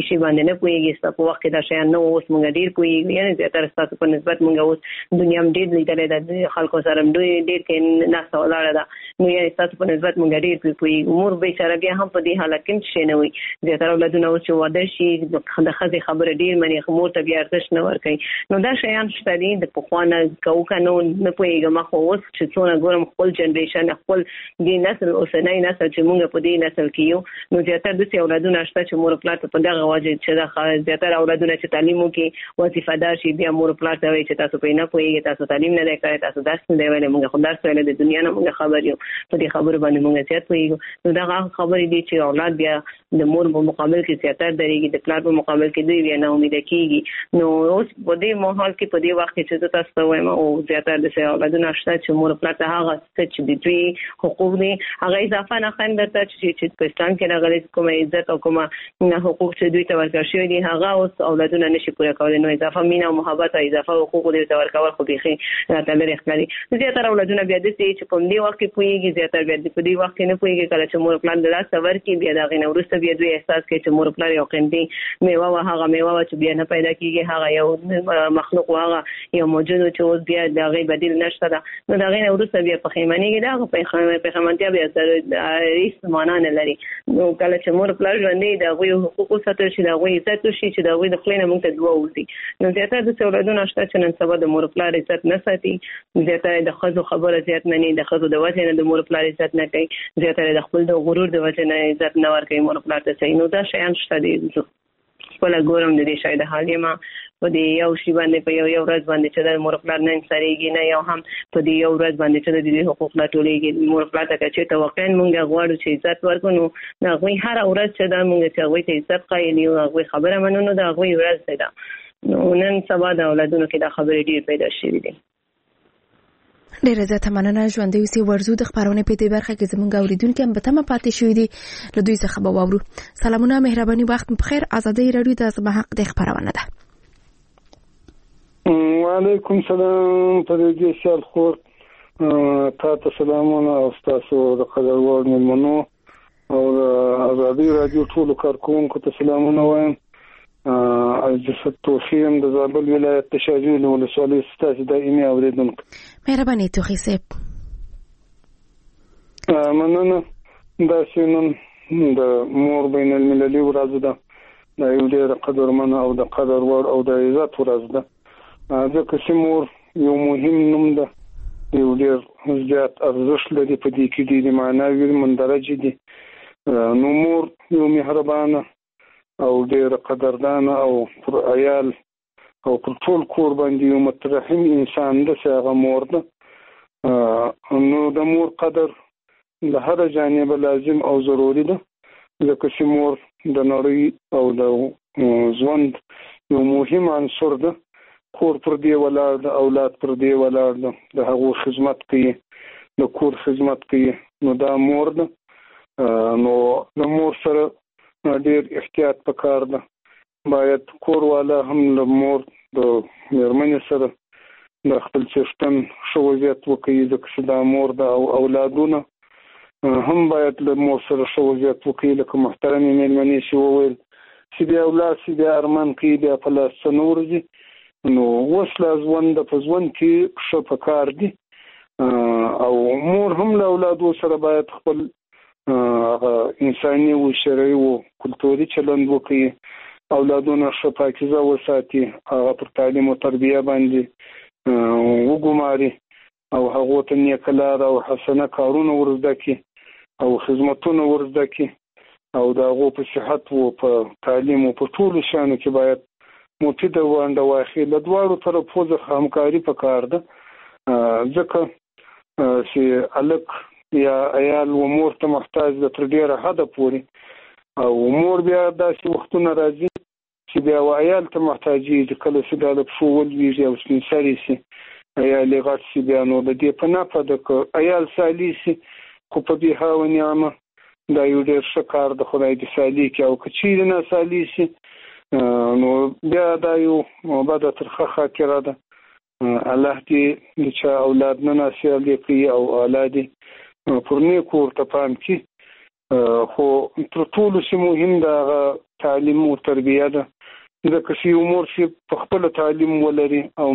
Speaker 6: شي باندې نه پوهیږي ستاسو په وخت کې دا شیان نو اوس موږ ډیر پوهیږو یعنی زیاتره ستاسو په نسبت موږ اوس دنیا هم ډیر لیدلې ده خلکو سره ډیر کې ناسه ولاړه ده نو یعنی ستاسو په نسبت موږ ډیر پوهیږو مور به سره بیا هم په دې حالت کې شي نه وي زیاتره اولادونه اوس چې واده شي د ښځې خبره ډیر مني مور ته بیا ارزښت نه ورکوي نو دا شیان شته دي د پخوانه کوکانو نه پوهیږم خو اوس چې څونه ګورم خپل جنریشن خپل دې نسل اوسنۍ نسل چې موږ په دې نسل کې یو نو زیاتره د اولادونه شته چې مور پلار ته په دغه وجه چې دا زیاتره اولادونه چې تعلیم وکړي وظیفه دار شي بیا مور پلار ته وایي چې تاسو په نه پوهیږئ تاسو تعلیم نه دی کړی تاسو درس نه دی ویلی موږ خو درس ویلی د دنیا نه موږ خبر یو په دې خبرو باندې موږ زیات پوهیږو نو دغه خبرې دي چې اولاد بیا د مور په مقابل کې زیاتره درېږي د پلار په مقابل کې دوی بیا نه امیده کېږي نو اوس په دې ماحول کې په دې وخت کې چې زه تاسو ته وایم او زیاتره داسې اولادونه شته چې مور پلار ته هغه څه چې د دوی حقوق دي هغه اضافه نه ښیم درته چې په اسلام کې راغلي کومه عزت او کومه حقوق چې دوی ته ورکړل شوي دي هغه اوس اولادونه نشي پوره کولی نو اضافه مینه او محبت او اضافه حقوق دوی ته ورکول خو بیخي راته لرې ښکاري زیاتره اولادونه بیا داسې چې په دې وخت کې پوهېږي زیاتره بیا په دې وخت کې نه پوهېږي کله چې مور پلار د لاسه ورکړي بیا د هغې نه وروسته بیا دوی احساس کوي چې مور پلار یو قیمتي میوه وه هغه میوه وه چې بیا نه پیدا کېږي هغه یو مخلوق و هغه یو موجود و چې اوس بیا د هغې بدیل نشته ده نو د هغې نه وروسته بیا پښیمانېږي د هغه پښیمانتیا بیا سره هېڅ معنا نه لري نو کله چې مور پلار ژوندي د هغوی حقوق وساتل شي د هغوی عزت وشي چې د هغوی د خولې نه موږ ته دعا ووځي نو زیاتره داسې اولادونه شته چې نن سبا د مور پلار عزت نه ساتي زیاتره د ښځو خبره زیات مني د ښځو د وجې نه د مور پلار عزت نه کوي زیاتره د خپل د غرور د وجې نه عزت نه ورکوي مور پلار ته صحیح نو دا شیان شته دي خپله ګورم د دې شی د حال یم په دې یو شي باندې په یو ورځ باندې چې د مور پلار نه انصارېږي نه یو هم په دې یو ورځ باندې چې د دې حقوق نه ټولېږي مور پلار ته چې ته واقعا موږ غواړو چې عزت ورکړو نو د هغوی هره ورځ چې دا موږ چې هغوی ته عزت قایل یو هغوی خبره منو نو د هغوی ورځ دی ده نو نن سبا د اولادونو کې دا خبرې ډېر پیدا شوي دي
Speaker 1: ډیره زیاته مننه ژوندۍ اوسئ ورزو د خبرونه په دې برخه کې زموږ اوریدونکو هم به تمه پاتې شوي دي له دوی څخه به واورو سلامونه مهرباني وخت په خیر ازادي رادیو د زما حق د خبرونه ده
Speaker 7: وعلیکم سلام پرېږدي سیال خور تاسو سلامونه او تاسو د قدرور مېلمنو او ازادي رادیو ټول کارکونکو ته سلامونه وایم عزت توخیم د زابل ولایت د شاجوی ولسوالۍ ستاسو دایمي اوریدونکو
Speaker 1: مهرباني توخی صاحب
Speaker 7: مننه دا شنن د مور بین المللي ورځ ده دا یو ډېر قدرمن او د قدر ور او د عزت ورځ ده ځکه چې مور یو مهم نوم ده یو ډېر زیات ارزښت لري په دې کې ډېرې معناوي مندرجې دي نو مور یو مهربانه او ډېر قدردانه او پر عیال او پر ټول کور باندې یو مترحم انسان ده چې هغه مور ده نو د مور قدر له هر جانب لازم او ضروري ده ځکه چې مور د نړۍ او د ژوند یو مهم عنصر ده کور پر دې ولاړ ده اولاد پر دې ولاړ ده د هغو خدمت کوي د کور خدمت کوي نو دا مور ده نو د مور سره ډېر احتیاط پکار ده باید کور والا هم له مور د مېرمنې سره د خپل څښتن ښه وضعیت وکړي ځکه چې دا مور ده او اولادونه هم باید له مور سره ښه وضعیت وکړي لکه محترمې مېلمنې چې وویل چې بیا اولاد چې بیا ارمان کوي بیا په لاس څه نه ورځي نو اوس لا ژوند په ژوند کې ښه پکار دي او مور هم له اولادو سره باید خپل انساني او شرعي او کلتوري چلند وکړي اولادونه ښه پاکیزه وساتي هغه پر تعلیم او تربیه باندې وګماري او هغه ته نیک لار او حسنه کارونه ورزده کړي او خدمتونه ورزده کړي او د هغو په صحت او په تعلیم او په ټولو شیانو کې باید مفیده ونډه واخلي له دواړو طرفو څخه همکاري پکار ده ځکه چې الک یا عیال و مور ته محتاج ده تر ډېره حده پورې او مور بیا داسې وختونه راځي چې بیا و عیال ته محتاجېږي کله چې دا د پښو ولویږي او سپین سرې شي عیال یې غټ شي بیا نو د دې په نفع ده که عیال سالي شي خو په بېها و نعمه دا یو ډېر ښه کار د خدای دې سالي کړي او که چیرې ناسالي شي نو بیا دا یو بده ترخه خاطره ده الله دې د چا اولاد نه ناسالي کوي او اولاد پر نیکو ورته پام کړي خو تر ټولو مهم دا تعلیم او تربیه ده. ځکه چې مور چې په خپل تعلیم ولري او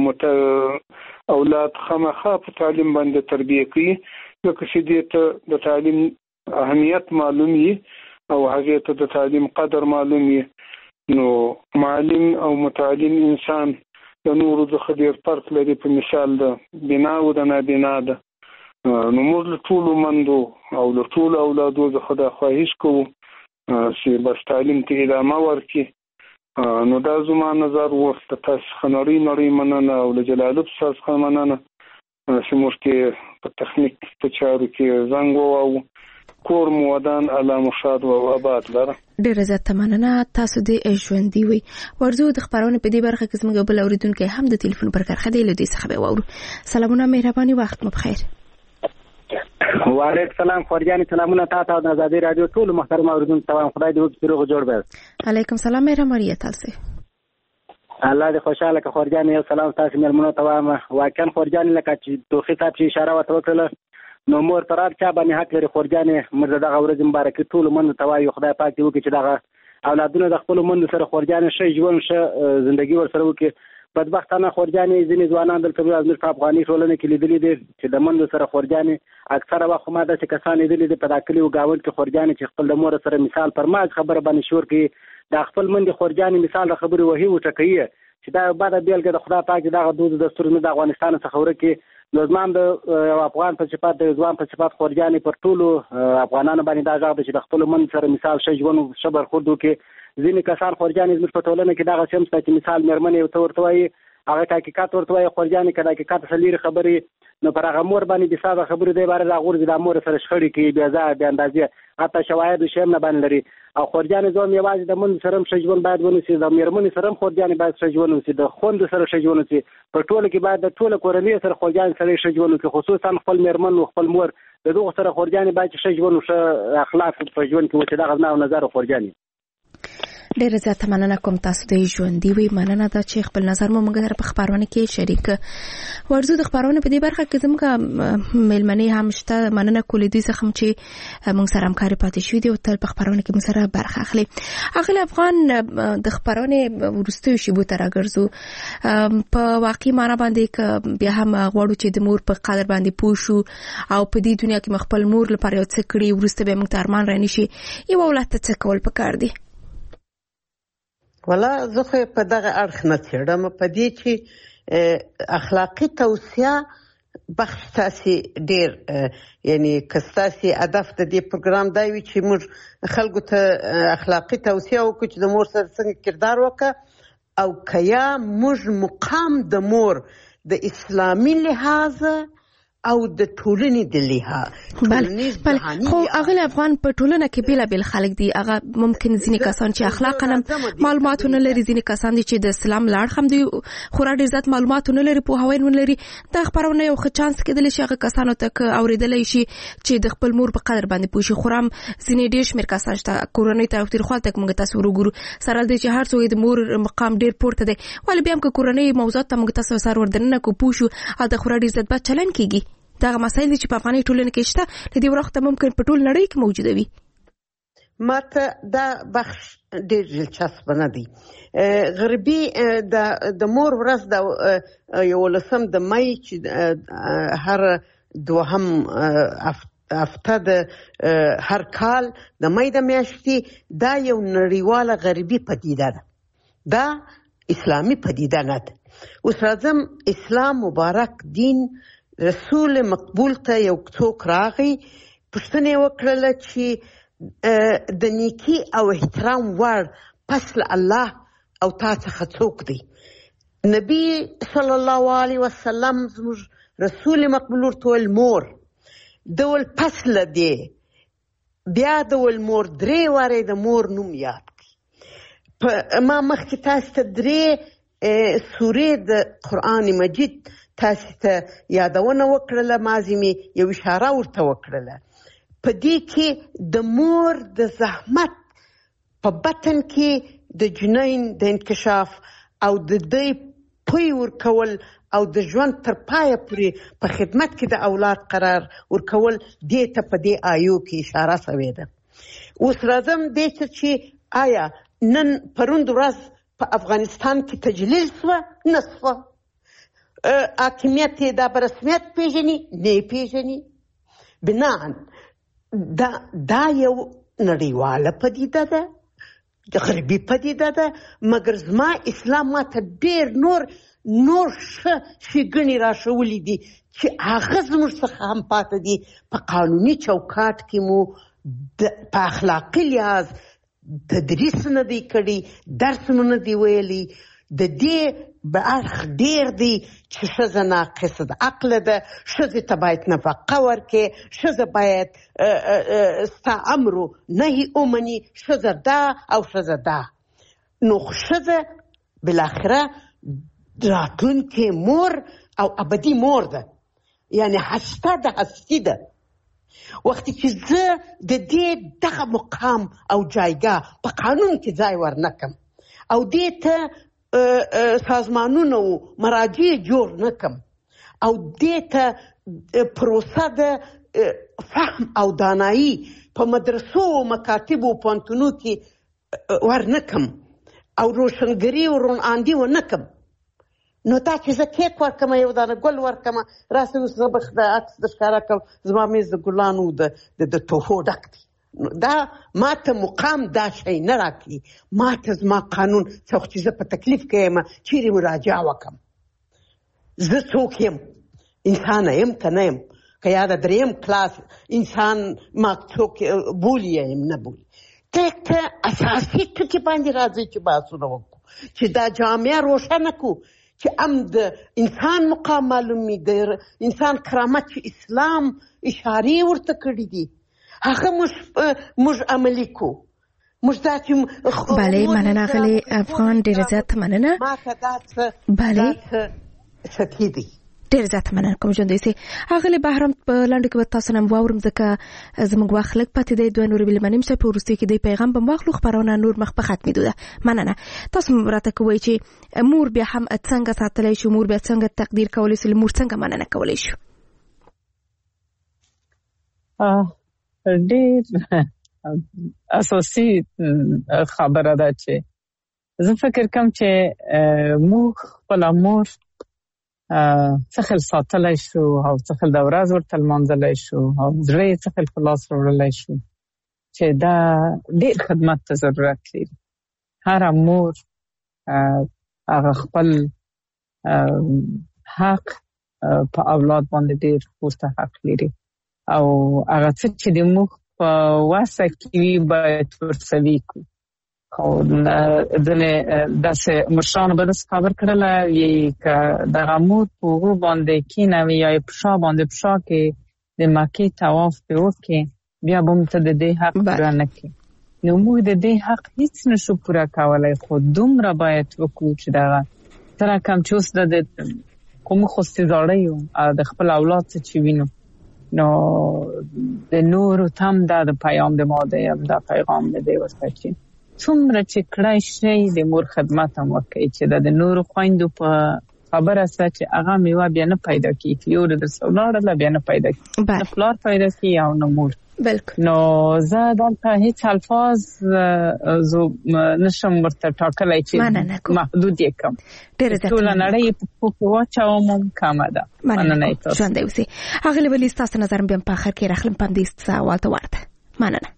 Speaker 7: اولاد خامخا په تعلیم باندې تربیه کوي، ځکه چې دې ته د تعلیم اهمیت معلوم وي او هغه ته د تعلیم قدر معلوم وي. نو معلم او متعلم انسان د نورو څخه ډېر فرق لري په مثال د بنا او د نابینا ده. نو موږ له ټولو مندو او له ټولو اولادو څخه دا خواهش کوو چې بس تعلیم ته ادامه ورکړي. نو دا زما نظر و. د تاسو څخه نړۍ مننه او له جلال الله څخه مننه چې موږ کې په تخنیک په چارو کې زنګ وواو. کور مو ودان الله مشاد او آباد لره.
Speaker 1: ډېر زیات مننه. تاسو دې ژوندۍ وي. ورځو د خبرونه په دې برخه کې زموږ بل اوریدونکو هم د ټلیفون پر کرخه دی له دې څخه به وورو. سلامونه، مهرباني، وخت مو بخیر.
Speaker 8: وعلیکم السلام خورجان، سلامونه تاسو او د آزادۍ رادیو ټول محترم اوریدونکو ته. خدای دې وکړي روغ جوړ به.
Speaker 1: علیکم السلام، مهرباني تاسو.
Speaker 8: الله دې خوشاله که خورجان. یو سلام تاسو مېلمنو ته وایم. واقعا خورجان لکه چې توخي صاحب چې اشاره وکړه، نو مور ترار چا باندې حق لري. خورجان مرزه دغه ورځ مبارکي ټول منو ته وایي. خدای پاک دې وکړي چې دغه اولادونه د خپل منو سره خورجان ښه ژوند ښه ژوندۍ ورسره وکړي. بدبختانه خورجان ځینې ځوانان دلته زموږ په افغاني ټولنه کې لیدلي دي چې د منو سره خورجان اکثره وخت ما داسې کسان لیدلي دي په دا کلي او ګاونډ کې خورجان چې خپل د مور سره مثال پر ما خبره باندې شور کوي. دا خپل من دي خورجان مثال د خبرې وهي وټکوي چې دا بعد بیلګه د خدای پاک دغه دود دستورونه د افغانستان څخه ورکه. لازمان د افغان په صفات د ځوان په صفات خورجان پر ټولو افغانانو باندې دا ځاګه چې د خپل من سره مثال شجون شبر خودو کې ځینې کسان خورجان زموږ په ټولنه کې دغه سم چې مثال مېرمنې او تورته وایي هغه حقیقت ورته وایي خورجان کله حقیقت سلیر خبرې نو پر هغه مور باندې د ساده خبرې دی بار د غور د مور سره شخړې کې بیا ځا بیا اندازې حتی شواهد شیم نه باندې لري. او خورجان زوم یوازې د من سره شجون باید ونیسي، د مېرمنې سره خورجان باید شجون ونیسي، د خوند سره شجون ونیسي. په ټوله کې باید د ټوله کورنۍ سره خورجان سره شجون ونیسي، خصوصا خپل مېرمن او خپل مور د دوه سره خورجان باید شجون او اخلاق په ژوند کې وته دغه نظر خورجان.
Speaker 1: ډېر زیات مننه کوم. تاسو د ژوندۍ وي. مننه دا چې خپل نظر مو موږ در په خبرونه کې شریک ورزو. د خبرونه په دې برخه کې زموږ مېلمنې هم شته. مننه کولې دي څخه چې موږ سره همکاري پاتې شوې دي او تل په خبرونه کې موږ سره برخه اخلي. اغل افغان د خبرونه ورستیو شیبو ته راګرځو. په واقعي معنا باندې بیا هم غواړو چې د مور په قدر باندې پوه شو او په دې دنیا کې خپل مور لپاره یو څه کړي ورسته به موږ ته ارمان رانه شي. یو اولاد ته څه کول پکار دي؟
Speaker 3: ولا زه خو په دغه اړخ نه څېړم. په دې چې اخلاقي توصیه بخش تاسې ډېر یعنی که ستاسې هدف د دې پروګرام دا وي چې موږ خلکو ته اخلاقي توصیه وکړو چې د مور سره څنګه کردار وکړه او که یا موږ مقام د مور د اسلامي لحاظ او د ټولنې د لحاظ
Speaker 1: بله خو اغل افغان په ټولنه کې بیلابیل خلک دي. هغه ممکن ځینې کسان چې اخلاقا معلوماتو نه لري، ځینې کسان دي چې د اسلام لاړ هم دوی خورا ډېر زیات معلوماتو نه لري، پوهاوی نه لري. دا خبرونه یو ښه چانس کېدلی شي هغه کسانو ته اورېدلی شي چې د خپل مور په قدر باندې پوه شي. خو هم ځینې ډېر شمېر کسان شته کورنۍ ته تېرخوا ته موږ تاسو وګورو سره دې چې هر څوک د مور مقام ډېر پورته دی، ولې بیا هم که کورنۍ موضوعات ته موږ تاسو سره ورننه کو پوه شو او د خورا ډېر زیات بد چلن کېږي. دغه مسایل چې په افغاني ټولنه کې شته د دې وخت ممکن په ټول نړۍ کې موجوده وي.
Speaker 3: ماته دا بخش ډېر دلچسپ نه دی. غربي د مور ورځ د 11 د مای چې هر دوهم هفته د هر کال د مای د میاشتې دا یو نړیواله غربي پدیده ده، دا اسلامي پدیده نه ده. اوس راځم اسلام مبارک دین رسول مقبول ته یو څوک راغی پوښتنه وکړله چې د نیکی او احترام وړ پس له الله او تا څخه څوک دی؟ نبی صلی الله علیه وسلم زموږ رسول مقبول ورته ویل مور. دول پس له دې بیا دول مور 3 وارې د مور نوم یاد کړي. ما مخکې تاسو ته 3 سورې د قرآن مجید تاسو ته یادونه وکړله، مازې مې یو اشاره ورته وکړله. په دې کې د مور د زحمت په بطن کې د جنین د انکشاف او د دې پوی ورکول او د ژوند تر پایه پورې په خدمت کې د اولاد قرار ورکول دې ته په دې آیو کې اشاره شوې ده. اوس راځم دې چې آیا نن پروند ورځ په افغانستان کې تجلیل شوه نه شوه حاکمیت یې دا په رسمیت پیژني نه یې پیژني بناً دا یو نړیواله پدیده ده غربي پدیده ده مګر زما اسلام ماته ډېر نور ښه ښېګڼې راښولي دي چې هغه زموږ څخه هم پاته دي په قانوني چوکاټ کې مو په اخلاقي لحاظ تدریس نه دی کړی درس مو نه دی ویلی د دې برخ ډېر دی چې ښځه ناقصه د عقله ده ښځې ته باید نفقه ورکړې ښځه باید ستا امر و نهي ومني ښځه دا او ښځه دا نو ښځه بالاخره راتلونکې مور او ابدي مور ده یعنی هسته د هستي ده وختي چې زه د دې دغه مقام او جایګاه په قانون کې ځای ورنکم او دې ته سازمانونه او مراجع جوړ نکم او دې ته پروسه د فهم او دانایی په مدرسو او مکاتبو او پوهنتونو کې ورنکم او روشنګري او روناندي ونکم نو دا چې زه کیک ورکم یو دانه ګل ورکم راسه اوس زه به د عکس د ښکاره کړم زما میز د ګلانو د تحفو ډک دی دا ماته مقام دا شی نه راکړي ماته زما قانون څوک چې زه په تکلیف کې یم چیرې مراجعه وکړم زه څوک یم انسانه یم که نه یم که یا د دریم کلاس انسان ما څوک بولي یم نه بولي ته اساسي ټکي باندې راځي چې بحثونه وکړو چې دا جامعه روښانه کړو چې د انسان مقام معلومي د انسان کرامت چې اسلام اشارې ورته کړي دي هغه موږ عملي کو موږ دا چې
Speaker 1: بله مننه غلی افغان ډېره زیاته مننه بله
Speaker 3: سطحي دي
Speaker 1: ډېر زیاته مننه کوم ژوندی سي اغلی بهرام په لنډو کې به تاسو نه واورم ځکه زموږ وخت لږ پاتې دی دوه نورې بلې منیم په وروستي کې دی پیغام به واخلو خبرونه نور مخ په ختمېدو ده مننه تاسو راته کوئ چې مور بیا هم څنګه ساتلی شو مور بیا څنګه تقدیر کولی شو مور څنګه مننه کولی شو
Speaker 4: ډېر اساسي خبره ده چې زه فکر کوم چې موږ خپله مور څخل ساتلی شو او څخل د ورځ ورته لمانځلی شو او زړه یې څخل په لاس راوړلی شو چې دا ډېر خدمت ته ضرورت لري هره مور هغه خپل حق په اولاد باندې ډېر پوسته حق لري او هغه څه چې د موږ په وسه کې وي باید ورسوي کړو خو ځینې داسې مشرانو به داسې خبر کړله وي که دغه مور په هغو باندې کښېنوي یا یې په شا باندې په شا کې د مکې طواف پرې وکړي بیا به موږ ته د دې حق پوره نه کړي نو موږ د دې حق هیڅ نشو پوره کولی خو دومره باید وکړو چې دغه څه رقم چې اوس د خو موږ خو زاړه یو د خپل اولاد څه چې وینو نو د نورو تم دا د پیام د ماده یم دا پیغام د دې ورته چې څومره چې کړای شي د مور خدمت هم وکړي چې د نورو خویندو په خبره سره چې هغه میوه بیا نه پیدا کېږي یو د سولاړه بیا نه پیدا کېږي نه پلار پیدا کېږي او نه مور نو زه دلته هیڅ الفاظ نشم ورته ټاکلی چې محدود یې کړم ټوله نړۍ په پښو کې واچوم هم کمه ده مننه تاسو
Speaker 1: ژوندی اوسئ ښاغلي ولي ستاسو نظر بیا په آخر کې راخلم په همدې سوال ته ورته مننه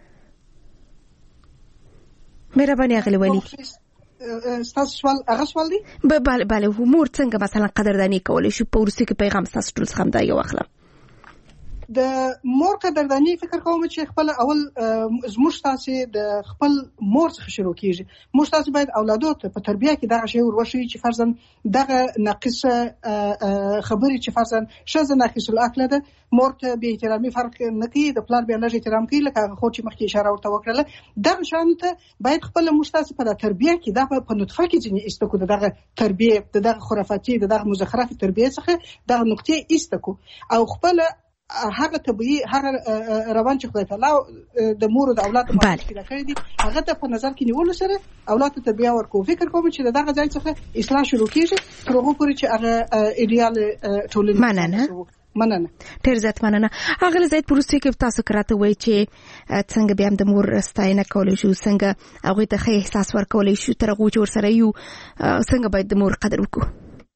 Speaker 1: مهرباني اغلی ولی
Speaker 5: ستاسو سوال هغه سوال دی
Speaker 1: بله مور څنګه مثلا قدردانی کولی شو په وروستي کې پیغام ستاسو ټول څخه دا یو اخلم
Speaker 5: د مور قدردانی فکر کوم چې خپل اول زموږ تاسو د خپل مور څخه شروع کیږي موږ تاسو باید اولادو ته په تربیه کې دغه شی وروښیو چې فرضاً دغه ناقصه خبرې چې فرضاً ښځه ناقص العقل ده مور ته بې احترامي فرق نه کوي د پلار بیا لږ احترام کوي لکه هغه خو چې مخکې اشاره ورته وکړله دغه شیانو ته باید خپل موږ تاسو په تربیه کې دا په نطفه کې ځینې ایسته کو دغه تربیه دغه خرافاتي دغه مزخرف تربیه څخه دغه نقطې ایسته کو او خپل هغه طبيعي هغه روان چې خدای تعالی د مور او د اولاد مابین کړی دي هغه ته په نظر کې نیول سره اولاد ته تربیه ورکو فکر کوم چې دغه ځای څخه اصلاح شروع کیږي تر هغه پورې چې هغه ایډیال ټولنه مننه.
Speaker 1: ډېر زیات مننه. هغه زید پروسې کې تاسو کراته وای چې څنګه بیا د مور ستاینه کولای شو، څنګه هغه ته ښه احساس ورکولای شو، تر هغه چې ورسره یو څنګه باید د مور قدر وکړو.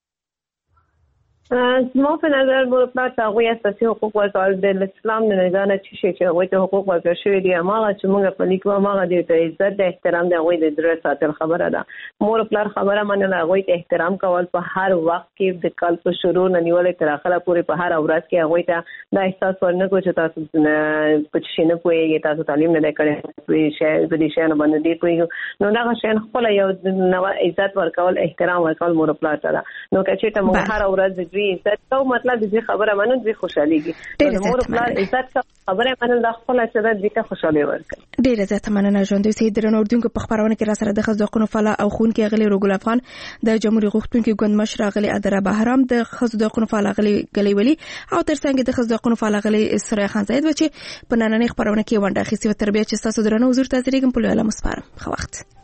Speaker 6: زما په نظر مور پلار ته هغوی اساسي حقوق ورکول د اسلام د نظام چې هغوی ته حقوق ورکړل شوي دي، هماغه چې موږ په لیک هماغه دی ته عزت د احترام د هغوی د زړه ساتل خبره ده. مور پلار خبره منل، هغوی ته احترام کول، په هر وخت کې د کال په شروع نه نیولې تر اخره پورې په هر ورځ کې هغوی ته دا احساس ورنکړو چې تاسو په څه نه پوهیږئ، تاسو تعلیم نه دی کړی، په دې شیانو باندې دی پوهیږئ. نو دغه شیان خپل یو نو عزت ورکول، احترام ورکول مور پلار ته ده. نو که چېرته موږ هر ورځ د دوی عزت کوو، مطلب دې خبره منو دې خوشاليږي. مور پلار عزت خبره منل د خپل چې دې ته خوشالي ورکړي.
Speaker 1: ډېر زیات مننه. ژوندوي سید درنو اردوونکو په خبرونه کې را سره د ښځو حقوقو فعال او ښوونکي غلي رګل افغان، د جمهوریت غوښتونکو ګوند مشر غلي ادره بهرام، د ښځو حقوقو فعال غلي غلي ولي او ترڅنګ د ښځو حقوقو فعال غلي سره خان زید و چې په نننۍ خبرونه کې ونډه اخیستې. تربیه چې تاسو درنو حضور ته زیږم په لویه مسپارم. خو وخت